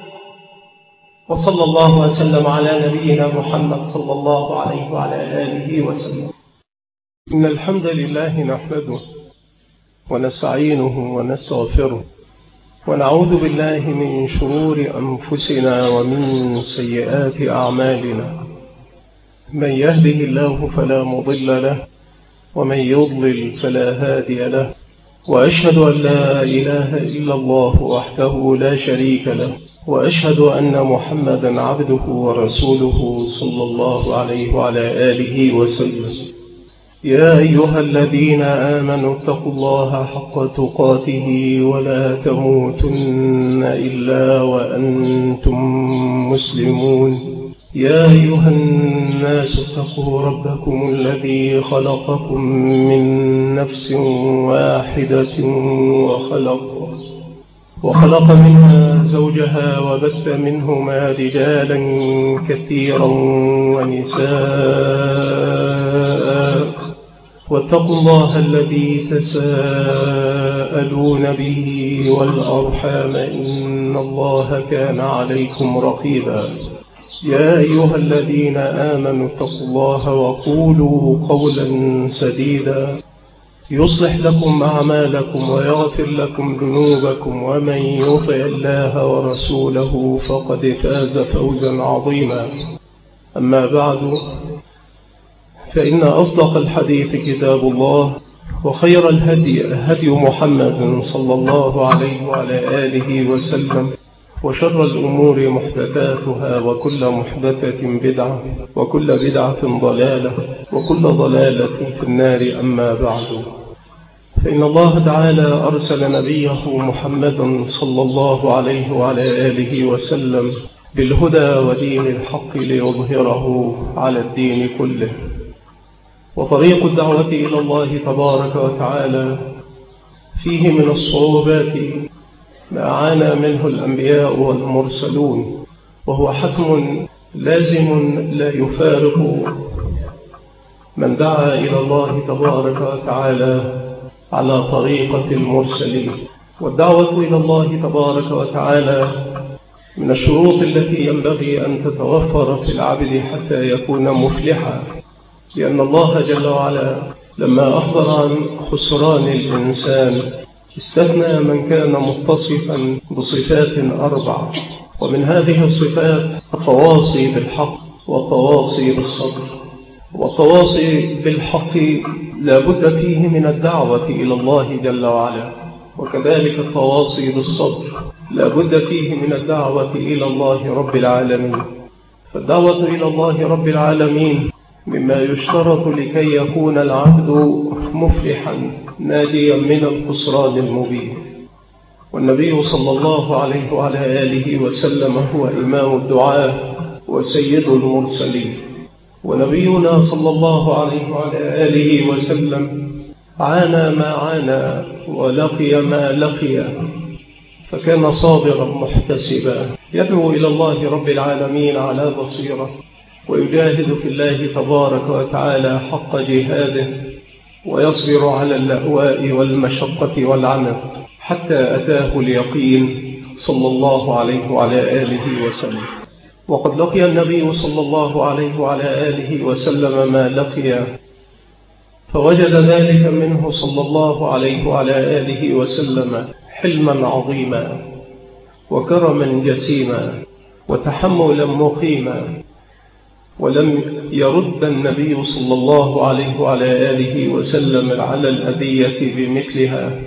وصلى الله وسلم على نبينا محمد صلى الله عليه وعلى آله وسلم. إن الحمد لله نحمده ونستعينه ونستغفره ونعوذ بالله من شرور أنفسنا ومن سيئات أعمالنا. من يهده الله فلا مضل له ومن يضلل فلا هادي له، وأشهد أن لا إله إلا الله وحده لا شريك له، وأشهد أن محمدا عبده ورسوله صلى الله عليه وعلى آله وسلم. يا أيها الذين آمنوا اتقوا الله حق تقاته ولا تموتن إلا وأنتم مسلمون. يا أيها الناس اتقوا ربكم الذي خلقكم من نفس واحدة وخلق وخلق منها زوجها وبث منهما رجالا كثيرا ونساء، واتقوا الله الذي تساءلون به والأرحام إن الله كان عليكم رقيبا. يا أيها الذين آمنوا اتقوا الله وقولوا قولا سديدا يصلح لكم أعمالكم ويغفر لكم ذنوبكم، ومن يطع الله ورسوله فقد فاز فوزا عظيما. أما بعد، فإن أصدق الحديث كتاب الله، وخير الهدي هدي محمد صلى الله عليه وعلى آله وسلم، وشر الأمور محدثاتها، وكل محدثة بدعة، وكل بدعة ضلالة، وكل ضلالة في النار. أما بعد، فإن الله تعالى أرسل نبيه محمد صلى الله عليه وعلى آله وسلم بالهدى ودين الحق ليظهره على الدين كله. وطريق الدعوة إلى الله تبارك وتعالى فيه من الصعوبات ما عانى منه الأنبياء والمرسلون، وهو حتم لازم لا يفارق من دعا إلى الله تبارك وتعالى على طريقة المرسلين. والدعوة إلى الله تبارك وتعالى من الشروط التي ينبغي أن تتوفر في العبد حتى يكون مفلحا، لأن الله جل وعلا لما أخبر عن خسران الإنسان استثنى من كان متصفا بصفات أربع، ومن هذه الصفات التواصي بالحق والتواصي بالصبر. والتواصي بالحق لا بد فيه من الدعوة إلى الله جل وعلا، وكذلك التواصي بالصبر لا بد فيه من الدعوة إلى الله رب العالمين. فالدعوة إلى الله رب العالمين مما يشترط لكي يكون العبد مفلحا ناجيا من الخسران المبين. والنبي صلى الله عليه وعلى آله وسلم هو إمام الدعاء وسيد المرسلين. ونبينا صلى الله عليه وعلى آله وسلم عانى ما عانى ولقي ما لقي، فكان صابرا محتسبا يدعو إلى الله رب العالمين على بصيرة، ويجاهد في الله تبارك وتعالى حق جهاده، ويصبر على اللأواء والمشقة والعنت حتى أتاه اليقين صلى الله عليه وعلى آله وسلم. وقد لقي النبي صلى الله عليه وعلى آله وسلم ما لقي، فوجد ذلك منه صلى الله عليه وعلى آله وسلم حلما عظيما، وكرما جسيما، وتحملا مقيما. ولم يرد النبي صلى الله عليه وعلى آله وسلم على الأذية بمثلها،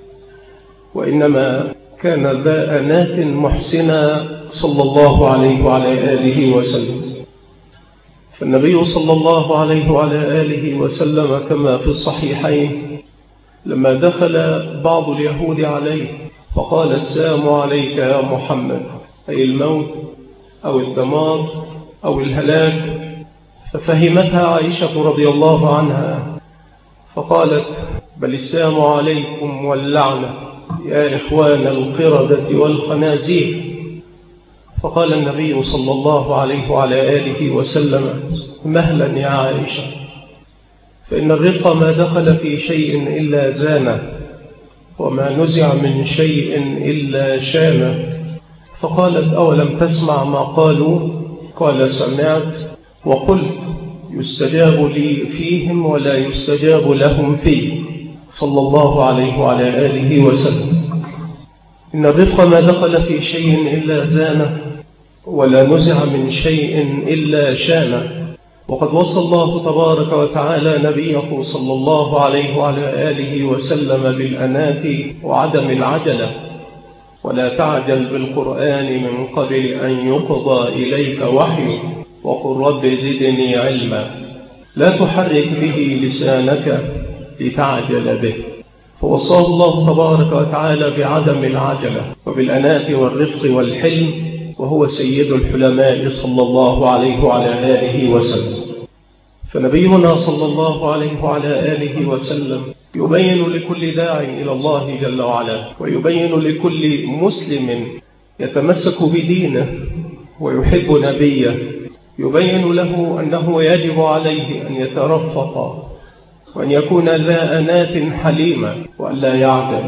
وإنما كان ذا أنات محسنا صلى الله عليه وعلى آله وسلم. فالنبي صلى الله عليه وعلى آله وسلم كما في الصحيحين لما دخل بعض اليهود عليه فقال: السلام عليك يا محمد، أي الموت أو الدمار أو الهلاك. ففهمتها عائشة رضي الله عنها فقالت: بل السلام عليكم واللعنة يا إخوان القردة والخنازير. فقال النبي صلى الله عليه وعلى آله وسلم: مهلا يا عائشة، فإن الرق ما دخل في شيء إلا زانه، وما نزع من شيء إلا شانه. فقالت: أولم تسمع ما قالوا؟ قال: سمعت، وقلت يستجاب لي فيهم ولا يستجاب لهم فيه، صلى الله عليه وعلى آله وسلم. إن الرفق ما دخل في شيء إلا زانه، ولا نزع من شيء إلا شانه. وقد وصى الله تبارك وتعالى نبيه صلى الله عليه وعلى آله وسلم بالأنات وعدم العجلة: ولا تعجل بالقرآن من قبل أن يقضى إليك وحيه، وقل رب زدني علما. لا تحرك به لسانك لتعجل به. فوصاه الله تبارك وتعالى بعدم العجلة وبالأناة والرفق والحلم، وهو سيد الحلماء صلى الله عليه وعلى آله وسلم. فنبينا صلى الله عليه وعلى آله وسلم يبين لكل داع إلى الله جل وعلا، ويبين لكل مسلم يتمسك بدينه ويحب نبيه، يبين له أنه يجب عليه أن يترفق وأن يكون ذا أناة حليما وأن لا يعجل.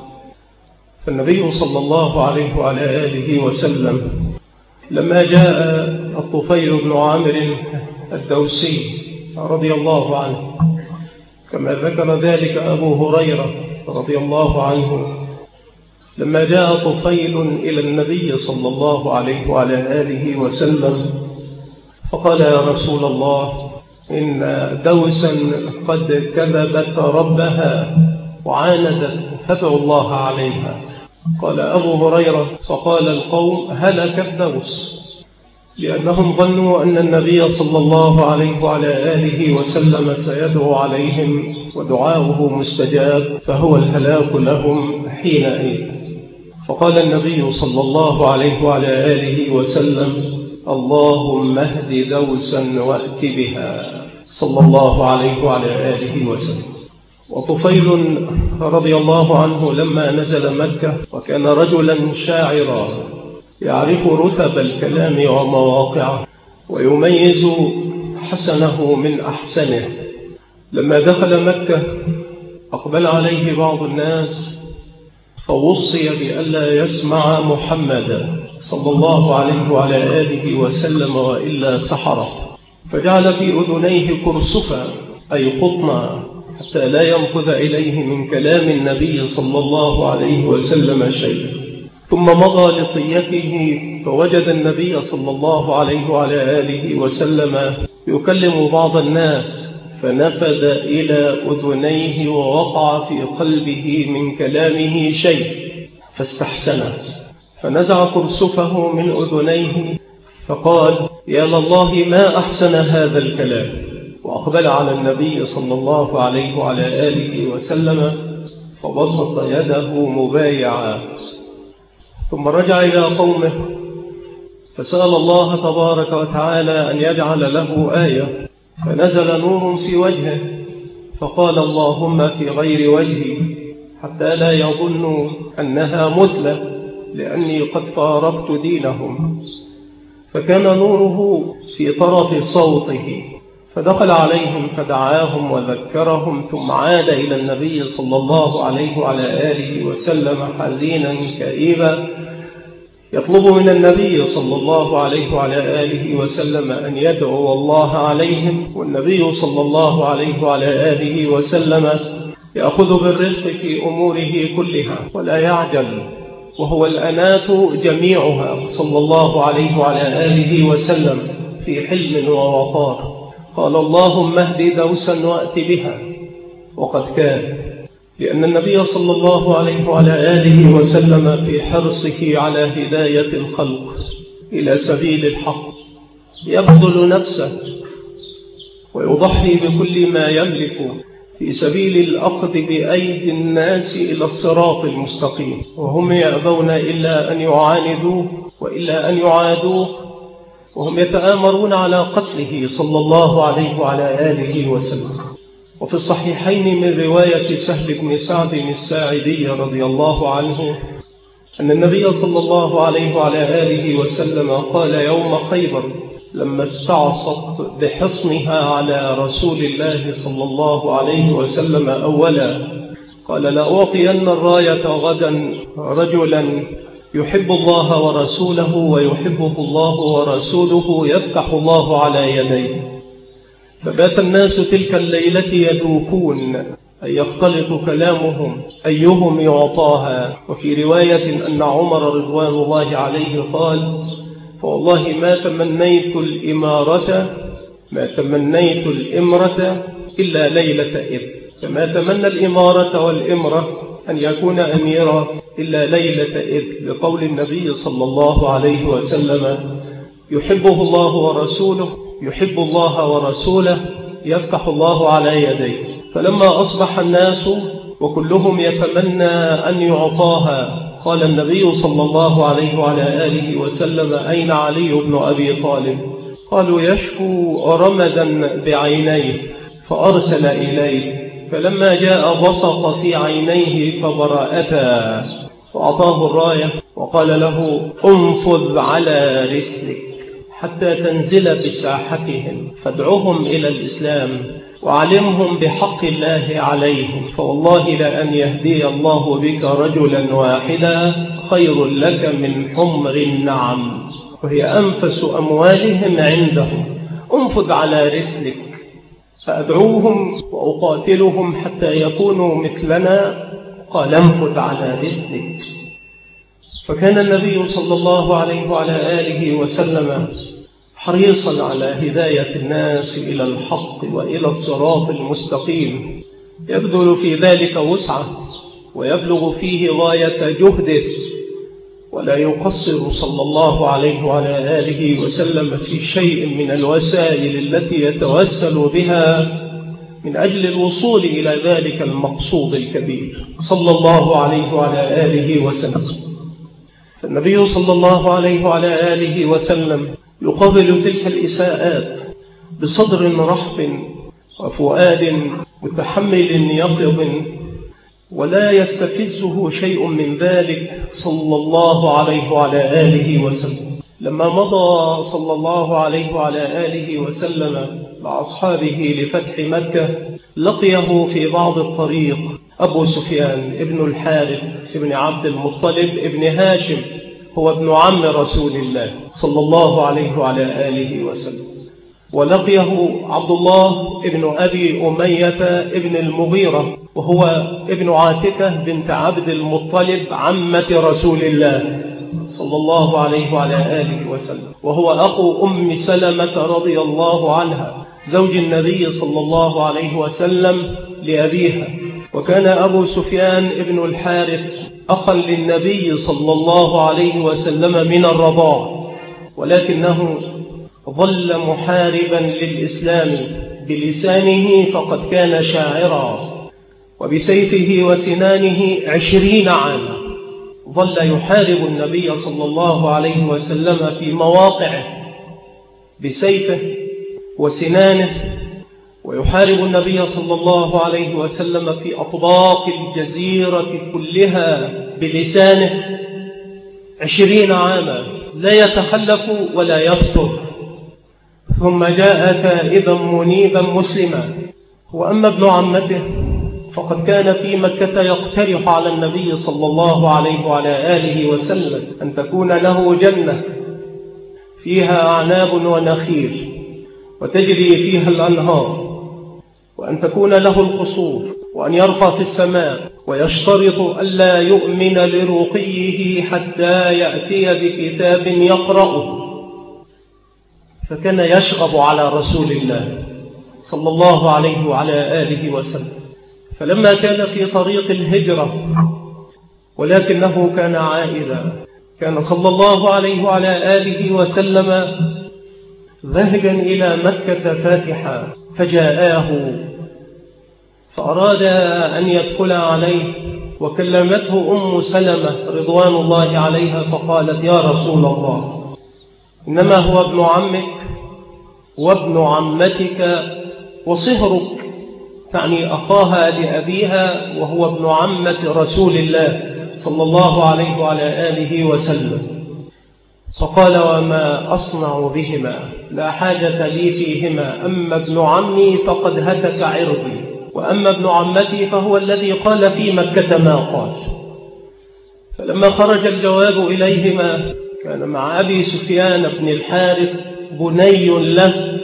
فالنبي صلى الله عليه وعلى آله وسلم لما جاء الطفيل بن عامر الدوسي رضي الله عنه، كما ذكر ذلك أبو هريرة رضي الله عنه، لما جاء طفيل إلى النبي صلى الله عليه وعلى آله وسلم فقال: يا رسول الله، إن دوسا قد كذبت ربها وعاندت فادعوا الله عليها. قال أبو هريرة: فقال القوم: هلك الدوس، لأنهم ظنوا أن النبي صلى الله عليه وعلى آله وسلم سيدعو عليهم ودعاؤه مستجاب، فهو الهلاك لهم حينئذ. فقال النبي صلى الله عليه وعلى آله وسلم: اللهم اهد دوسا وأت بها، صلى الله عليه وعلى آله وسلم. وطفيل رضي الله عنه لما نزل مكة وكان رجلا شاعرا يعرف رتب الكلام ومواقعه ويميز حسنه من أحسنه، لما دخل مكة أقبل عليه بعض الناس فوصي بألا يسمع محمدا صلى الله عليه وعلى آله وسلم وإلا سحره، فجعل في أذنيه كرسفا أي قطنا حتى لا ينفذ إليه من كلام النبي صلى الله عليه وسلم شيء. ثم مضى لطيته فوجد النبي صلى الله عليه وعلى آله وسلم يكلم بعض الناس، فنفذ إلى أذنيه ووقع في قلبه من كلامه شيء فاستحسنه، فنزع كرسفه من أذنيه فقال: يا لله ما أحسن هذا الكلام، وأقبل على النبي صلى الله عليه وعلى آله وسلم فبسط يده مبايعا، ثم رجع إلى قومه فسأل الله تبارك وتعالى أن يجعل له آية، فنزل نور في وجهه فقال: اللهم في غير وجهي حتى لا يظنوا أنها مثلة لأني قد فارقت دينهم. فكان نوره في طرف صوته، فدخل عليهم فدعاهم وذكرهم، ثم عاد إلى النبي صلى الله عليه وعلى آله وسلم حزينا كئيبا يطلب من النبي صلى الله عليه وعلى آله وسلم أن يدعو الله عليهم، والنبي صلى الله عليه وعلى آله وسلم يأخذ بالرفق في أموره كلها ولا يعجل، وهو الأناة جميعها صلى الله عليه وعلى آله وسلم في حلم ووقار. قال: اللهم اهد دوسا وأت بها، وقد كان، لأن النبي صلى الله عليه وعلى آله وسلم في حرصه على هداية الخلق إلى سبيل الحق يبذل نفسه ويضحي بكل ما يملك في سبيل الأخذ بأيدي الناس إلى الصراط المستقيم، وهم يأبون إلا أن يعاندوه وإلا أن يعادوه، وهم يتآمرون على قتله صلى الله عليه وعلى آله وسلم. وفي الصحيحين من رواية سهل بن سعد الساعدي رضي الله عنه أن النبي صلى الله عليه وعلى آله وسلم قال يوم خيبر لما استعصت بحصنها على رسول الله صلى الله عليه وسلم أولا، قال: لأعطين الراية غدا رجلا يحب الله ورسوله ويحبه الله ورسوله يفتح الله على يديه. فبات الناس تلك الليلة يدوكون أن يختلط كلامهم أيهم يعطاها. وفي رواية أن عمر رضوان الله عليه قال: فوالله ما تمنيت الإمارة ما تمنيت الإمرة إلا ليلة إذ، فما تمنى الإمارة والإمرة أن يكون أميرا إلا ليلة إذ، لقول النبي صلى الله عليه وسلم: يحبه الله ورسوله يحب الله ورسوله يفتح الله على يديه. فلما أصبح الناس وكلهم يتمنى أن يعطاها قال النبي صلى الله عليه وعلى آله وسلم: أين علي بن أبي طالب؟ قالوا: يشكو رمدا بعينيه، فأرسل إليه، فلما جاء بصق في عينيه فبرأتا، فأعطاه الراية وقال له: انفذ على رسلك حتى تنزل بساحتهم، فادعوهم إلى الإسلام وعلمهم بحق الله عليهم، فوالله لأن يهدي الله بك رجلا واحدا خير لك من حمر النعم، وهي أنفس أموالهم عندهم. انفذ على رسلك، فأدعوهم وأقاتلهم حتى يكونوا مثلنا. قال: انفذ على رسلك. فكان النبي صلى الله عليه وعلى آله وسلم حريصا على هداية الناس إلى الحق وإلى الصراط المستقيم، يبذل في ذلك وسعه ويبلغ فيه غاية جهده، ولا يقصر صلى الله عليه وعلى آله وسلم في شيء من الوسائل التي يتوسل بها من أجل الوصول إلى ذلك المقصود الكبير صلى الله عليه وعلى آله وسلم. فالنبي صلى الله عليه وعلى آله وسلم يقابل تلك الإساءات بصدر رحب وفؤاد متحمل يقظ، ولا يستفزه شيء من ذلك صلى الله عليه وعلى آله وسلم. لما مضى صلى الله عليه وعلى آله وسلم مع أصحابه لفتح مكة، لقيه في بعض الطريق أبو سفيان ابن الحارث ابن عبد المطلب ابن هاشم، هو ابن عم رسول الله صلى الله عليه وعلى آله وسلم. ولقيه عبد الله ابن أبي أمية ابن المغيرة، وهو ابن عاتكة بنت عبد المطلب عمة رسول الله صلى الله عليه وعلى آله وسلم، وهو أخو أم سلمة رضي الله عنها زوج النبي صلى الله عليه وسلم لأبيها. وكان أبو سفيان ابن الحارث أخا للنبي صلى الله عليه وسلم من الرضاع، ولكنه ظل محاربا للإسلام بلسانه، فقد كان شاعرا، وبسيفه وسنانه عشرين عاما ظل يحارب النبي صلى الله عليه وسلم في مواقعه بسيفه وسنانه، ويحارب النبي صلى الله عليه وسلم في أطباق الجزيرة كلها بلسانه عشرين عاما، لا يتخلف ولا يفتر. ثم جاء تائبا منيبا مسلما. وأما ابن عمته فقد كان في مكة يقترح على النبي صلى الله عليه وعلى آله وسلم أن تكون له جنة فيها أعناب ونخيل وتجري فيها الأنهار، وأن تكون له القصور، وأن يرفع في السماء، ويشترط ألا يؤمن لرقيه حتى يأتي بكتاب يقرأه. فكان يشغب على رسول الله صلى الله عليه وعلى آله وسلم. فلما كان في طريق الهجرة ولكنه كان عائدا، كان صلى الله عليه وعلى آله وسلم ذاهبا إلى مكة فاتحا، فجاءه فأراد أن يدخل عليه، وكلمته أم سلمة رضوان الله عليها فقالت: يا رسول الله، إنما هو ابن عمك وابن عمتك وصهرك، تعني أخاها لأبيها، وهو ابن عمة رسول الله صلى الله عليه وعلى آله وسلم. فقال: وما أصنع بهما؟ لا حاجة لي فيهما، أما ابن عمي فقد هتك عرضي، وأما ابن عمتي فهو الذي قال في مكة ما قال. فلما خرج الجواب إليهما كان مع أبي سفيان بن الحارث بني له،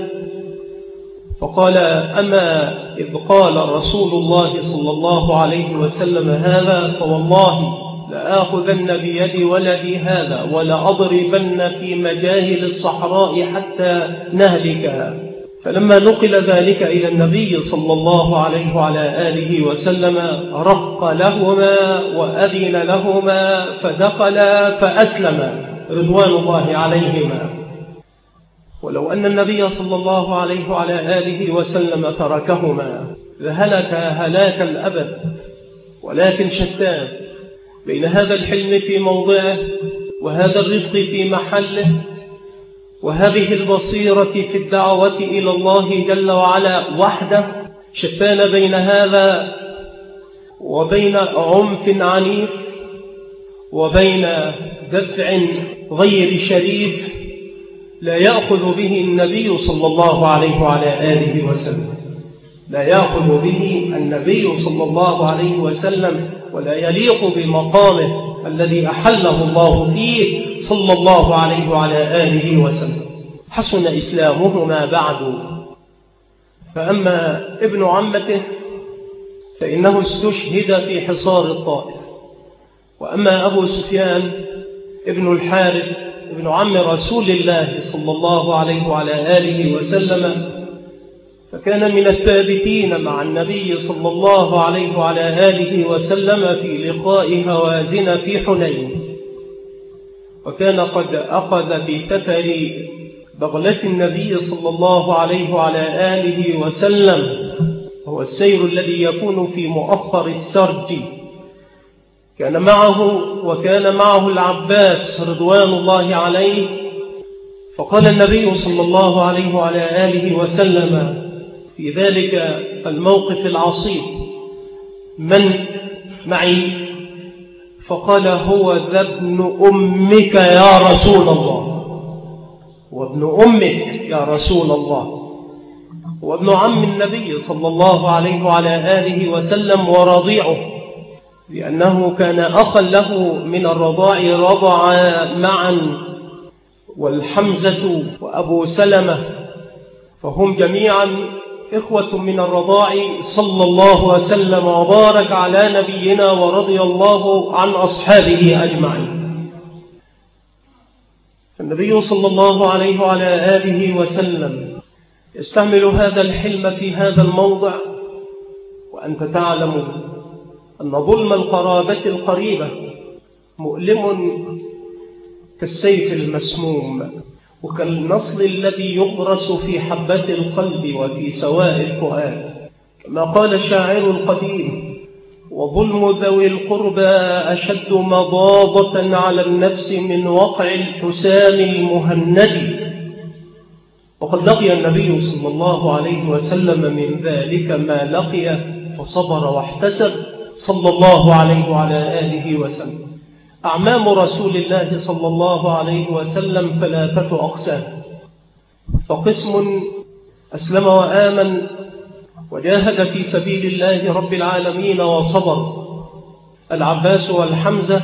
فقال: أما إذ قال رسول الله صلى الله عليه وسلم هذا فوالله لآخذن بيد ولدي هذا ولأضربن في مجاهل الصحراء حتى نهلكها. فلما نقل ذلك إلى النبي صلى الله عليه وعلى آله وسلم رق لهما وأذن لهما فدخلا فأسلما رضوان الله عليهما. ولو أن النبي صلى الله عليه وعلى آله وسلم تركهما لهلك هلاك الأبد، ولكن شتان بين هذا الحلم في موضعه وهذا الرفق في محله وهذه البصيرة في الدعوة إلى الله جل وعلا وحده. شتان بين هذا وبين عنف عنيف وبين دفع غير شريف لا يأخذ به النبي صلى الله عليه وعلى آله وسلم، لا يأخذ به النبي صلى الله عليه وسلم، ولا يليق بمقامه الذي أحله الله فيه صلى الله عليه وعلى آله وسلم. حسن إسلامهما بعد. فأما ابن عمته فإنه استشهد في حصار الطائف، وأما أبو سفيان ابن الحارث ابن عم رسول الله صلى الله عليه وعلى آله وسلم فكان من الثابتين مع النبي صلى الله عليه وعلى آله وسلم في لقاء هوازن في حنين، وكان قد أخذ بكفر بغلة النبي صلى الله عليه وعلى آله وسلم، هو السير الذي يكون في مؤخر السرج. كان معه وكان معه العباس رضوان الله عليه، فقال النبي صلى الله عليه وعلى آله وسلم في ذلك الموقف العصيب: من معي؟ فقال: هو ذا ابن أمك يا رسول الله، وابن أمك يا رسول الله، وابن عم النبي صلى الله عليه وعلى آله وسلم ورضيعه، لأنه كان أخا له من الرضاع، رضعا معا، والحمزة وأبو سلمة، فهم جميعا إخوة من الرضاع صلى الله وسلم وبارك على نبينا ورضي الله عن أصحابه أجمعين. النبي صلى الله عليه وعلى آله وسلم يستعمل هذا الحلم في هذا الموضع، وأنت تعلم أن ظلم القرابة القريبة مؤلم كالسيف المسموم، وكالنصل الذي يغرس في حبة القلب وفي سواء الفؤاد، كما قال الشاعر القديم: وظلم ذوي القربى أشد مضاضة على النفس من وقع الحسام المهند. وقد لقي النبي صلى الله عليه وسلم من ذلك ما لقي، فصبر واحتسب صلى الله عليه وعلى آله وسلم. أعمام رسول الله صلى الله عليه وسلم ثلاثة أقسام: فقسم أسلم وآمن وجاهد في سبيل الله رب العالمين وصبر، العباس والحمزة،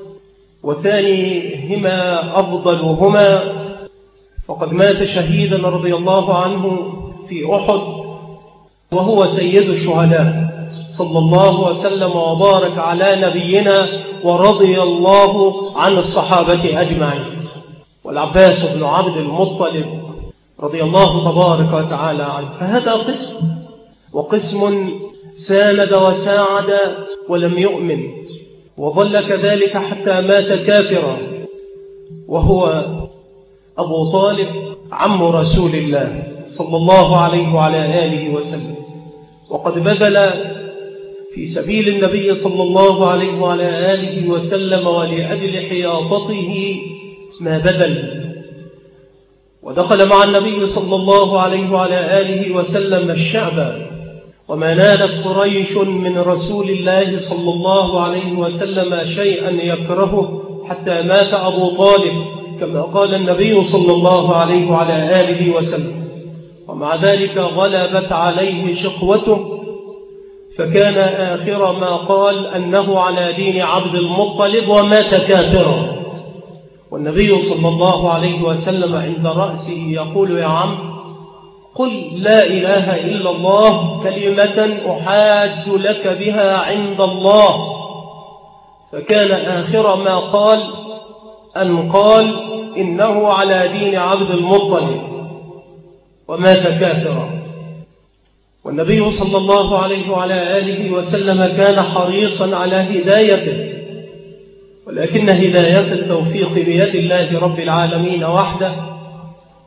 وثانيهما أفضلهما فقد مات شهيدا رضي الله عنه في أحد، وهو سيد الشهداء صلى الله وسلم وبارك على نبينا ورضي الله عن الصحابة أجمعين. والعباس بن عبد المطلب رضي الله تبارك وتعالى عنه. فهذا قسم، وقسم ساند وساعد ولم يؤمن، وظل كذلك حتى مات كافرا، وهو أبو طالب عم رسول الله صلى الله عليه وعلى آله وسلم، وقد بذل في سبيل النبي صلى الله عليه وعلى آله وسلم ولأجل حياطته ما بذل، ودخل مع النبي صلى الله عليه وعلى آله وسلم الشعب، وما نالت قريش من رسول الله صلى الله عليه وسلم شيئا يكرهه حتى مات أبو طالب، كما قال النبي صلى الله عليه وعلى آله وسلم. ومع ذلك غلبت عليه شقوته، فكان آخر ما قال أنه على دين عبد المطلب ومات كافرا، والنبي صلى الله عليه وسلم عند رأسه يقول: يا عم قل لا إله إلا الله كلمة أحاج لك بها عند الله. فكان آخر ما قال أن قال إنه على دين عبد المطلب ومات كافرا. والنبي صلى الله عليه وعلى آله وسلم كان حريصا على هدايته، ولكن هداية التوفيق بيد الله رب العالمين وحده،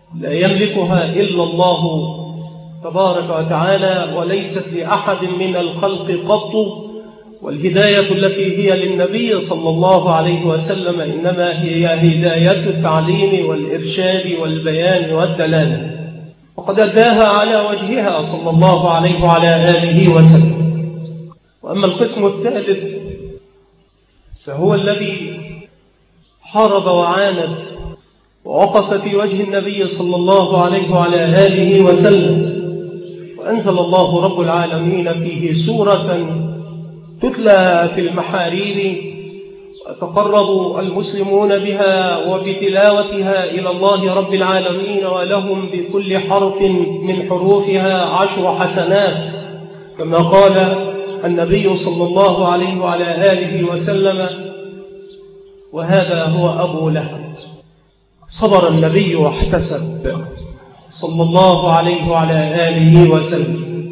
لا يملكها إلا الله تبارك وتعالى، وليست لأحد من الخلق قط. والهداية التي هي للنبي صلى الله عليه وسلم إنما هي هداية التعليم والإرشاد والبيان والدلالة، وقد أداها على وجهها صلى الله عليه وعلى آله وسلم. وأما القسم الثالث فهو الذي حارب وعاند ووقف في وجه النبي صلى الله عليه وعلى آله وسلم، وأنزل الله رب العالمين فيه سورة تتلى في المحاريب ويتقرب المسلمون بها وبتلاوتها إلى الله رب العالمين، ولهم بكل حرف من حروفها عشر حسنات، كما قال النبي صلى الله عليه وعلى آله وسلم. وهذا هو أبو لهب. صبر النبي واحتسب صلى الله عليه وعلى آله وسلم.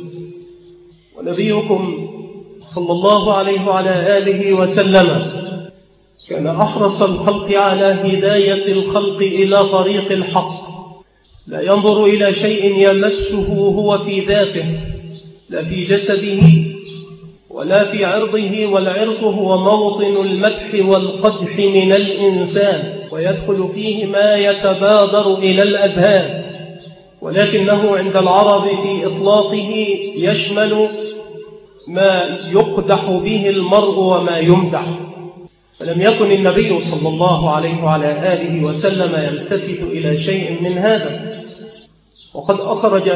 ونبيكم صلى الله عليه وعلى آله وسلم كان أحرص الخلق على هداية الخلق إلى طريق الحق، لا ينظر إلى شيء يمسه هو في ذاته، لا في جسده ولا في عرضه، والعرض هو موطن المدح والقدح من الإنسان، ويدخل فيه ما يتبادر إلى الأذهان، ولكنه عند العرب في إطلاقه يشمل ما يقدح به المرء وما يمدح. فلم يكن النبي صلى الله عليه وعلى آله وسلم يلتفت إلى شيء من هذا. وقد أخرج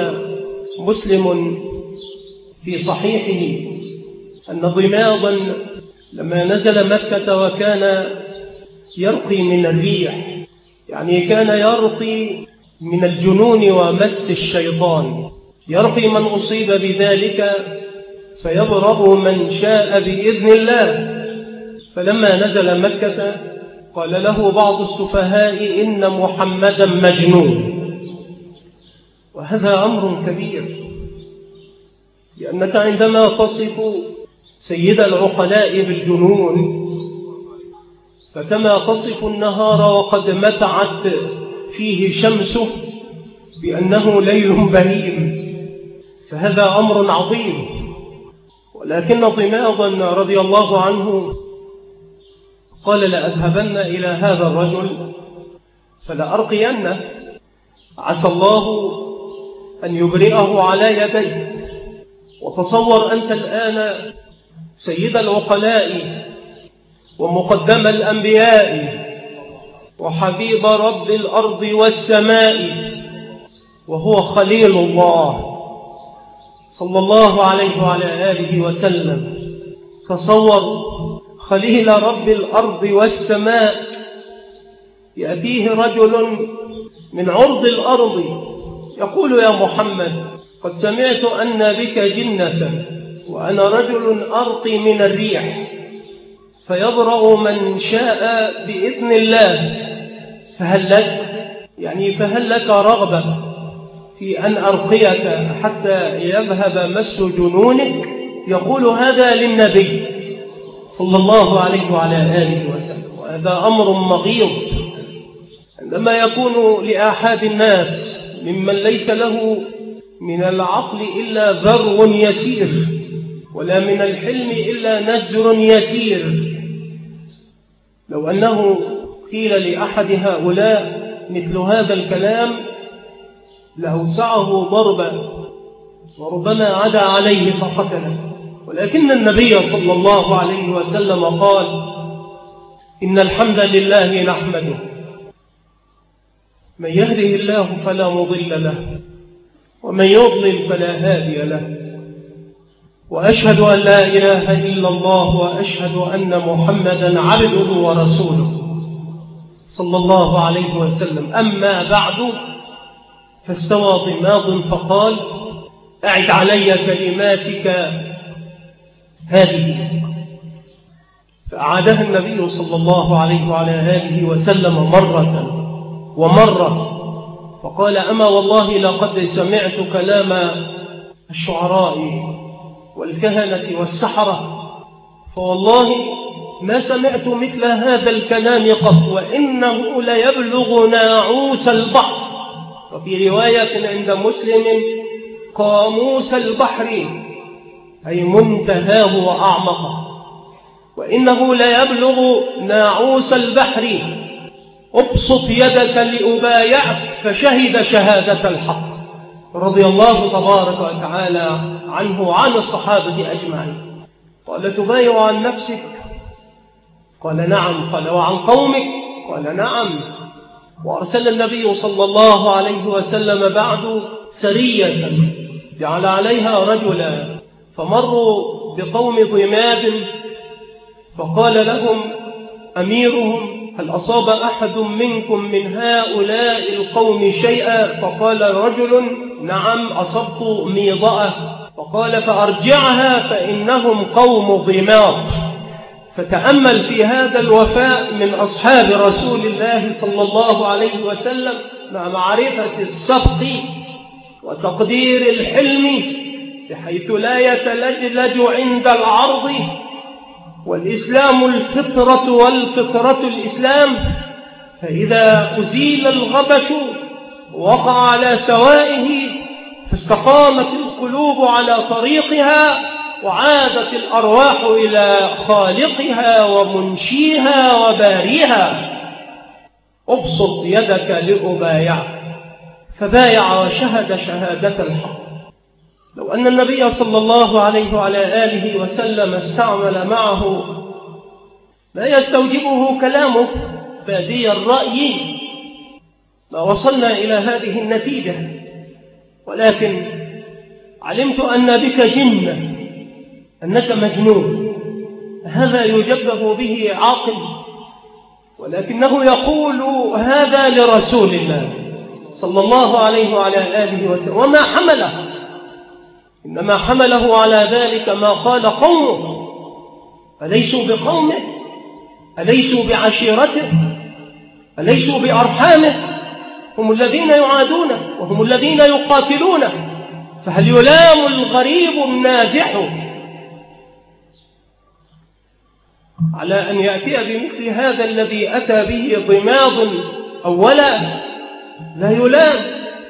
مسلم في صحيحه أن ضماضا لما نزل مكة وكان يرقي من الريح، يعني كان يرقي من الجنون ومس الشيطان، يرقي من أصيب بذلك فيبرأ من شاء بإذن الله. فلما نزل مكة قال له بعض السفهاء إن محمدا مجنون. وهذا أمر كبير، لأنك عندما تصف سيد العقلاء بالجنون فكما تصف النهار وقد متعت فيه شمسه بأنه ليل بهيم، فهذا أمر عظيم. ولكن ضماضا رضي الله عنه قال لأذهبن إلى هذا الرجل فلأرقينه، عسى الله أن يبرئه على يديه. وتصور أنت الآن سيد العقلاء ومقدم الأنبياء وحبيب رب الأرض والسماء، وهو خليل الله صلى الله عليه وعلى آله وسلم. تصور خليل رب الأرض والسماء يأتيه رجل من عرض الأرض يقول يا محمد قد سمعت أن بك جنة وأنا رجل أرقي من الريح، فيبرأ من شاء بإذن الله، فهل لك يعني فهل لك رغبة في أن أرقيك حتى يذهب مس جنونك؟ يقول هذا للنبي صلى الله عليه وعلى آله وسلم. وهذا أمر مغيظ عندما يكون لأحد الناس ممن ليس له من العقل إلا ذر يسير ولا من الحلم إلا نزر يسير. لو أنه قيل لأحد هؤلاء مثل هذا الكلام لأوسعه ضربا وربما عدا عليه فقتله. ولكن النبي صلى الله عليه وسلم قال إن الحمد لله نحمده من يهده الله فلا مضل له ومن يضلل فلا هادي له، وأشهد أن لا إله إلا الله وأشهد أن محمدا عبده ورسوله صلى الله عليه وسلم. أما بعد، فاستوى ضماض فقال أعد علي كلماتك هذه، فأعادها النبي صلى الله عليه وعلى آله وسلم مرة ومرة، فقال أما والله لقد سمعت كلام الشعراء والكهنة والسحرة، فوالله ما سمعت مثل هذا الكلام قط، وإنه ليبلغ ناعوس البحر وفي رواية عند مسلم قاموس البحر، أي منتهاه وأعمقه، وإنه لا يبلغ ناعوس البحر. ابسط يدك لأبايعك، فشهد شهادة الحق رضي الله تبارك وتعالى عنه وعن الصحابة أجمعين. قال: تبايع عن نفسك؟ قال: نعم. قال: وعن قومك؟ قال: نعم. وأرسل النبي صلى الله عليه وسلم بعد سرية جعل عليها رجلا، فمروا بقوم ضماد، فقال لهم أميرهم: هل أصاب أحد منكم من هؤلاء القوم شيئا؟ فقال رجل: نعم، أصبت ميضأة. فقال: فأرجعها فإنهم قوم ضماد. فتأمل في هذا الوفاء من أصحاب رسول الله صلى الله عليه وسلم، مع معرفة السبق وتقدير الحلم، بحيث لا يتلجلج عند العرض. والإسلام الفطرة، والفطرة الإسلام، فإذا أزيل الغبش وقع على سوائه، فاستقامت القلوب على طريقها، وعادت الأرواح إلى خالقها ومنشيها وباريها. أبسط يدك لأبايعك، فبايع وشهد شهادة الحق. لو أن النبي صلى الله عليه وعلى آله وسلم استعمل معه ما يستوجبه كلامه بادي الرأي، ما وصلنا إلى هذه النتيجة. ولكن علمت أن بك جنة، أنك مجنون، هذا يجبه به عاقل، ولكنه يقول هذا لرسول الله صلى الله عليه وعلى آله وسلم. وما حمله؟ إنما حمله على ذلك ما قال قومه. أليسوا بقومه؟ أليسوا بعشيرته؟ أليسوا بأرحامه؟ هم الذين يعادونه، وهم الذين يقاتلونه، فهل يلام الغريب النازح على أن يأتي بمثل هذا الذي أتى به ضماد أولا؟ لا يلام،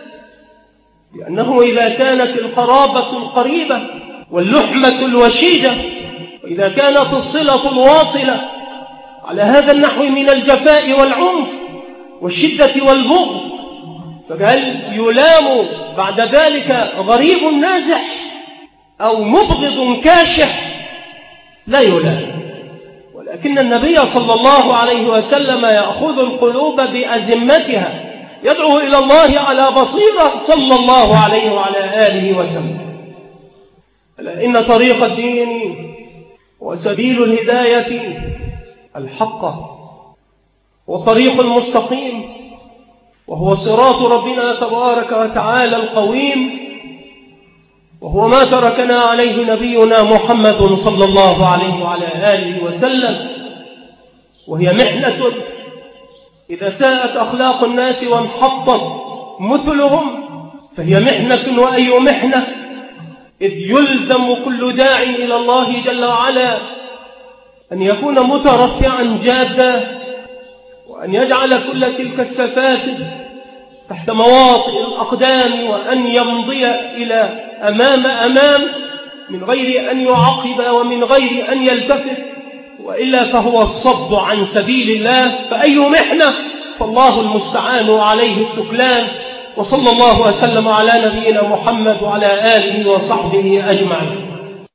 لأنه إذا كانت القرابة القريبة واللحمة الوشيدة، وإذا كانت الصلة الواصلة على هذا النحو من الجفاء والعنف والشدة والبغض، فهل يلام بعد ذلك غريب نازح أو مبغض كاشح؟ لا يلام. ولكن النبي صلى الله عليه وسلم يأخذ القلوب بأزمتها، يدعو إلى الله على بصيرة صلى الله عليه وعلى آله وسلم. إن طريق الدين وسبيل الهداية الحق وطريق المستقيم، وهو صراط ربنا تبارك وتعالى القويم، وهو ما تركنا عليه نبينا محمد صلى الله عليه وعلى آله وسلم. وهي محنة إذا ساءت أخلاق الناس وانحطت مثلهم، فهي محنة وأي محنة، إذ يلزم كل داع إلى الله جل وعلا أن يكون مترفعا جادا، وأن يجعل كل تلك السفاسف تحت مواطئ الأقدام، وأن يمضي إلى أمام أمام من غير أن يعقب ومن غير أن يلتفت، وإلا فهو الصد عن سبيل الله. فأي محنة، فالله المستعان عليه التكلان. وصلى الله وسلم على نبينا محمد وعلى آله وصحبه أجمعين.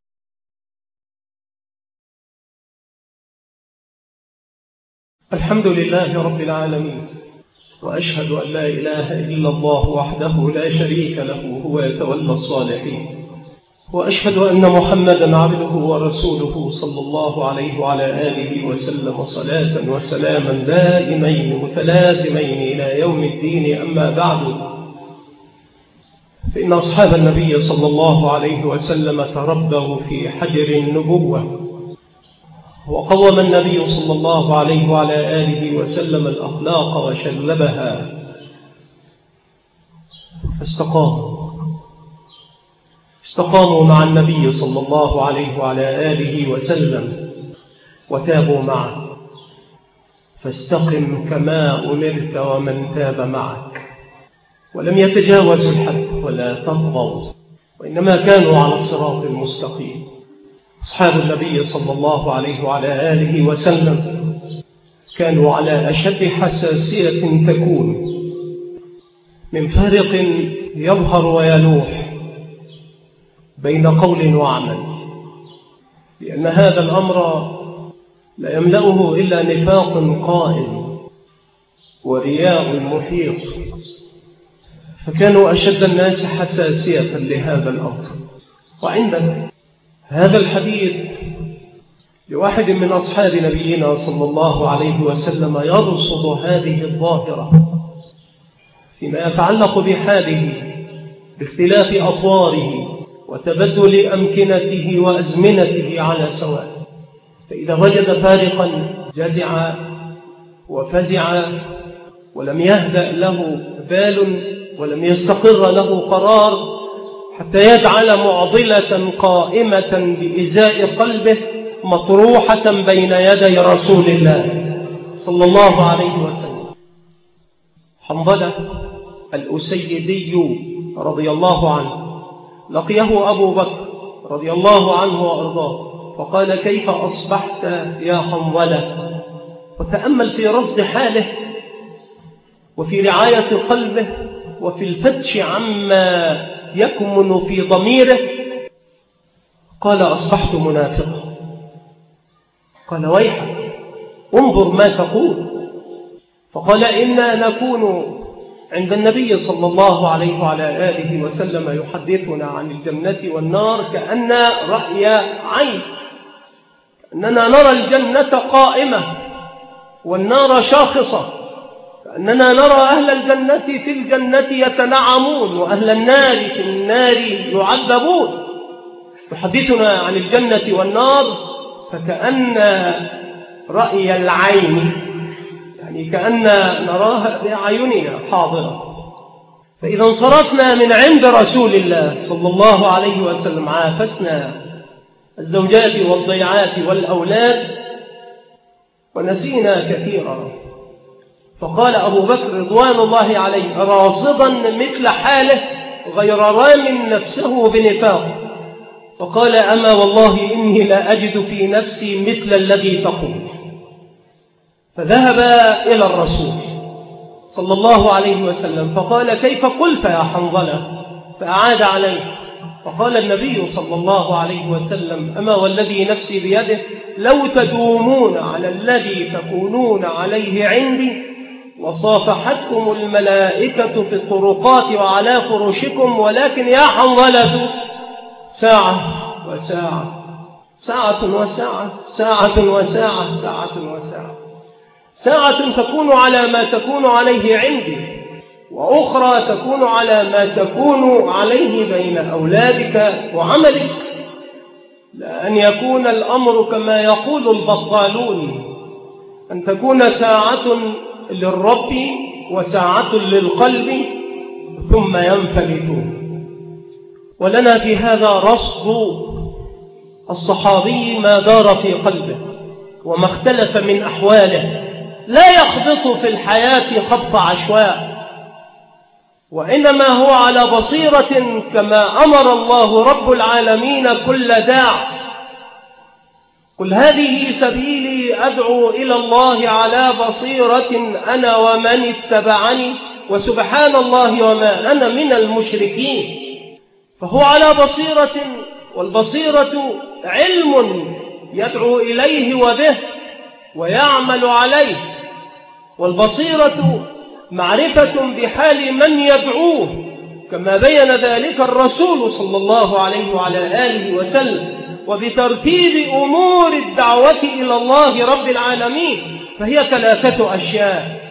الحمد لله رب العالمين، وأشهد أن لا إله إلا الله وحده لا شريك له، هو يتولى الصالحين. وأشهد أن محمدا عبده ورسوله صلى الله عليه وعلى آله وسلم، صلاة وسلاما دائمين متلازمين إلى يوم الدين. أما بعد، فإن أصحاب النبي صلى الله عليه وسلم تربوا في حجر النبوة، وقوم النبي صلى الله عليه وعلى آله وسلم الأخلاق وشلبها، فاستقاموا استقاموا مع النبي صلى الله عليه وعلى آله وسلم وتابوا معه. فاستقم كما أمرت ومن تاب معك. ولم يتجاوزوا الحد ولا تطغوا، وإنما كانوا على الصراط المستقيم. أصحاب النبي صلى الله عليه وعلى آله وسلم كانوا على أشد حساسية تكون من فارق يظهر ويلوح بين قول وعمل، لأن هذا الأمر لا يملأه إلا نفاق قائم ورياء محيط، فكانوا أشد الناس حساسية لهذا الأمر. وعندنا هذا الحديث لواحد من أصحاب نبينا صلى الله عليه وسلم يرصد هذه الظاهرة فيما يتعلق بحاله باختلاف أطواره وتبدل أمكنته وأزمنته على سواء، فإذا وجد فارقا جزع وفزع ولم يهدأ له بال ولم يستقر له قرار حتى يجعل معضلة قائمة بإزاء قلبه مطروحة بين يدي رسول الله صلى الله عليه وسلم. حنظلة الأسيدي رضي الله عنه لقيه أبو بكر رضي الله عنه وأرضاه فقال: كيف أصبحت يا حنظلة؟ وتأمل في رصد حاله وفي رعاية قلبه وفي الفتش عما يكمن في ضميره. قال: أصبحت منافقا. قال: ويحك، انظر ما تقول. فقال: إنا نكون عند النبي صلى الله عليه وعلى آله وسلم يحدثنا عن الجنة والنار كأن رأي عين، كأننا نرى الجنة قائمة والنار شاخصة، كأننا نرى أهل الجنة في الجنة يتنعمون وأهل النار في النار يعذبون. يحدثنا عن الجنة والنار فكأن رأي العين، يعني كأن نراها بأعيننا حاضرة. فإذا انصرفنا من عند رسول الله صلى الله عليه وسلم عافسنا الزوجات والضيعات والأولاد ونسينا كثيرا. فقال أبو بكر رضوان الله عليه راصدا مثل حاله غير رام نفسه بنفاق، فقال: أما والله إني لا أجد في نفسي مثل الذي تقول. فذهب إلى الرسول صلى الله عليه وسلم فقال: كيف قلت يا حنظلة؟ فأعاد عليه فقال النبي صلى الله عليه وسلم: أما والذي نفسي بيده لو تدومون على الذي تكونون عليه عندي وصافحتكم الملائكة في الطرقات وعلى فرشكم، ولكن يا حنظلة ساعة وساعة، ساعة وساعة، ساعة وساعة، ساعة وساعة. ساعة تكون على ما تكون عليه عندي، وأخرى تكون على ما تكون عليه بين أولادك وعملك، لأن يكون الأمر كما يقول البطالون، أن تكون ساعة للرب وساعة للقلب ثم ينفلتون. ولنا في هذا رصد الصحابي ما دار في قلبه وما اختلف من أحواله، لا يخبط في الحياة خبط عشواء، وإنما هو على بصيرة كما أمر الله رب العالمين كل داع: قل هذه سبيلي أدعو إلى الله على بصيرة أنا ومن اتبعني وسبحان الله وما أنا من المشركين. فهو على بصيرة، والبصيرة علم يدعو إليه وبه ويعمل عليه، والبصيرة معرفة بحال من يدعوه كما بين ذلك الرسول صلى الله عليه وعلى آله وسلم، وبترتيب أمور الدعوة إلى الله رب العالمين، فهي ثلاثة أشياء.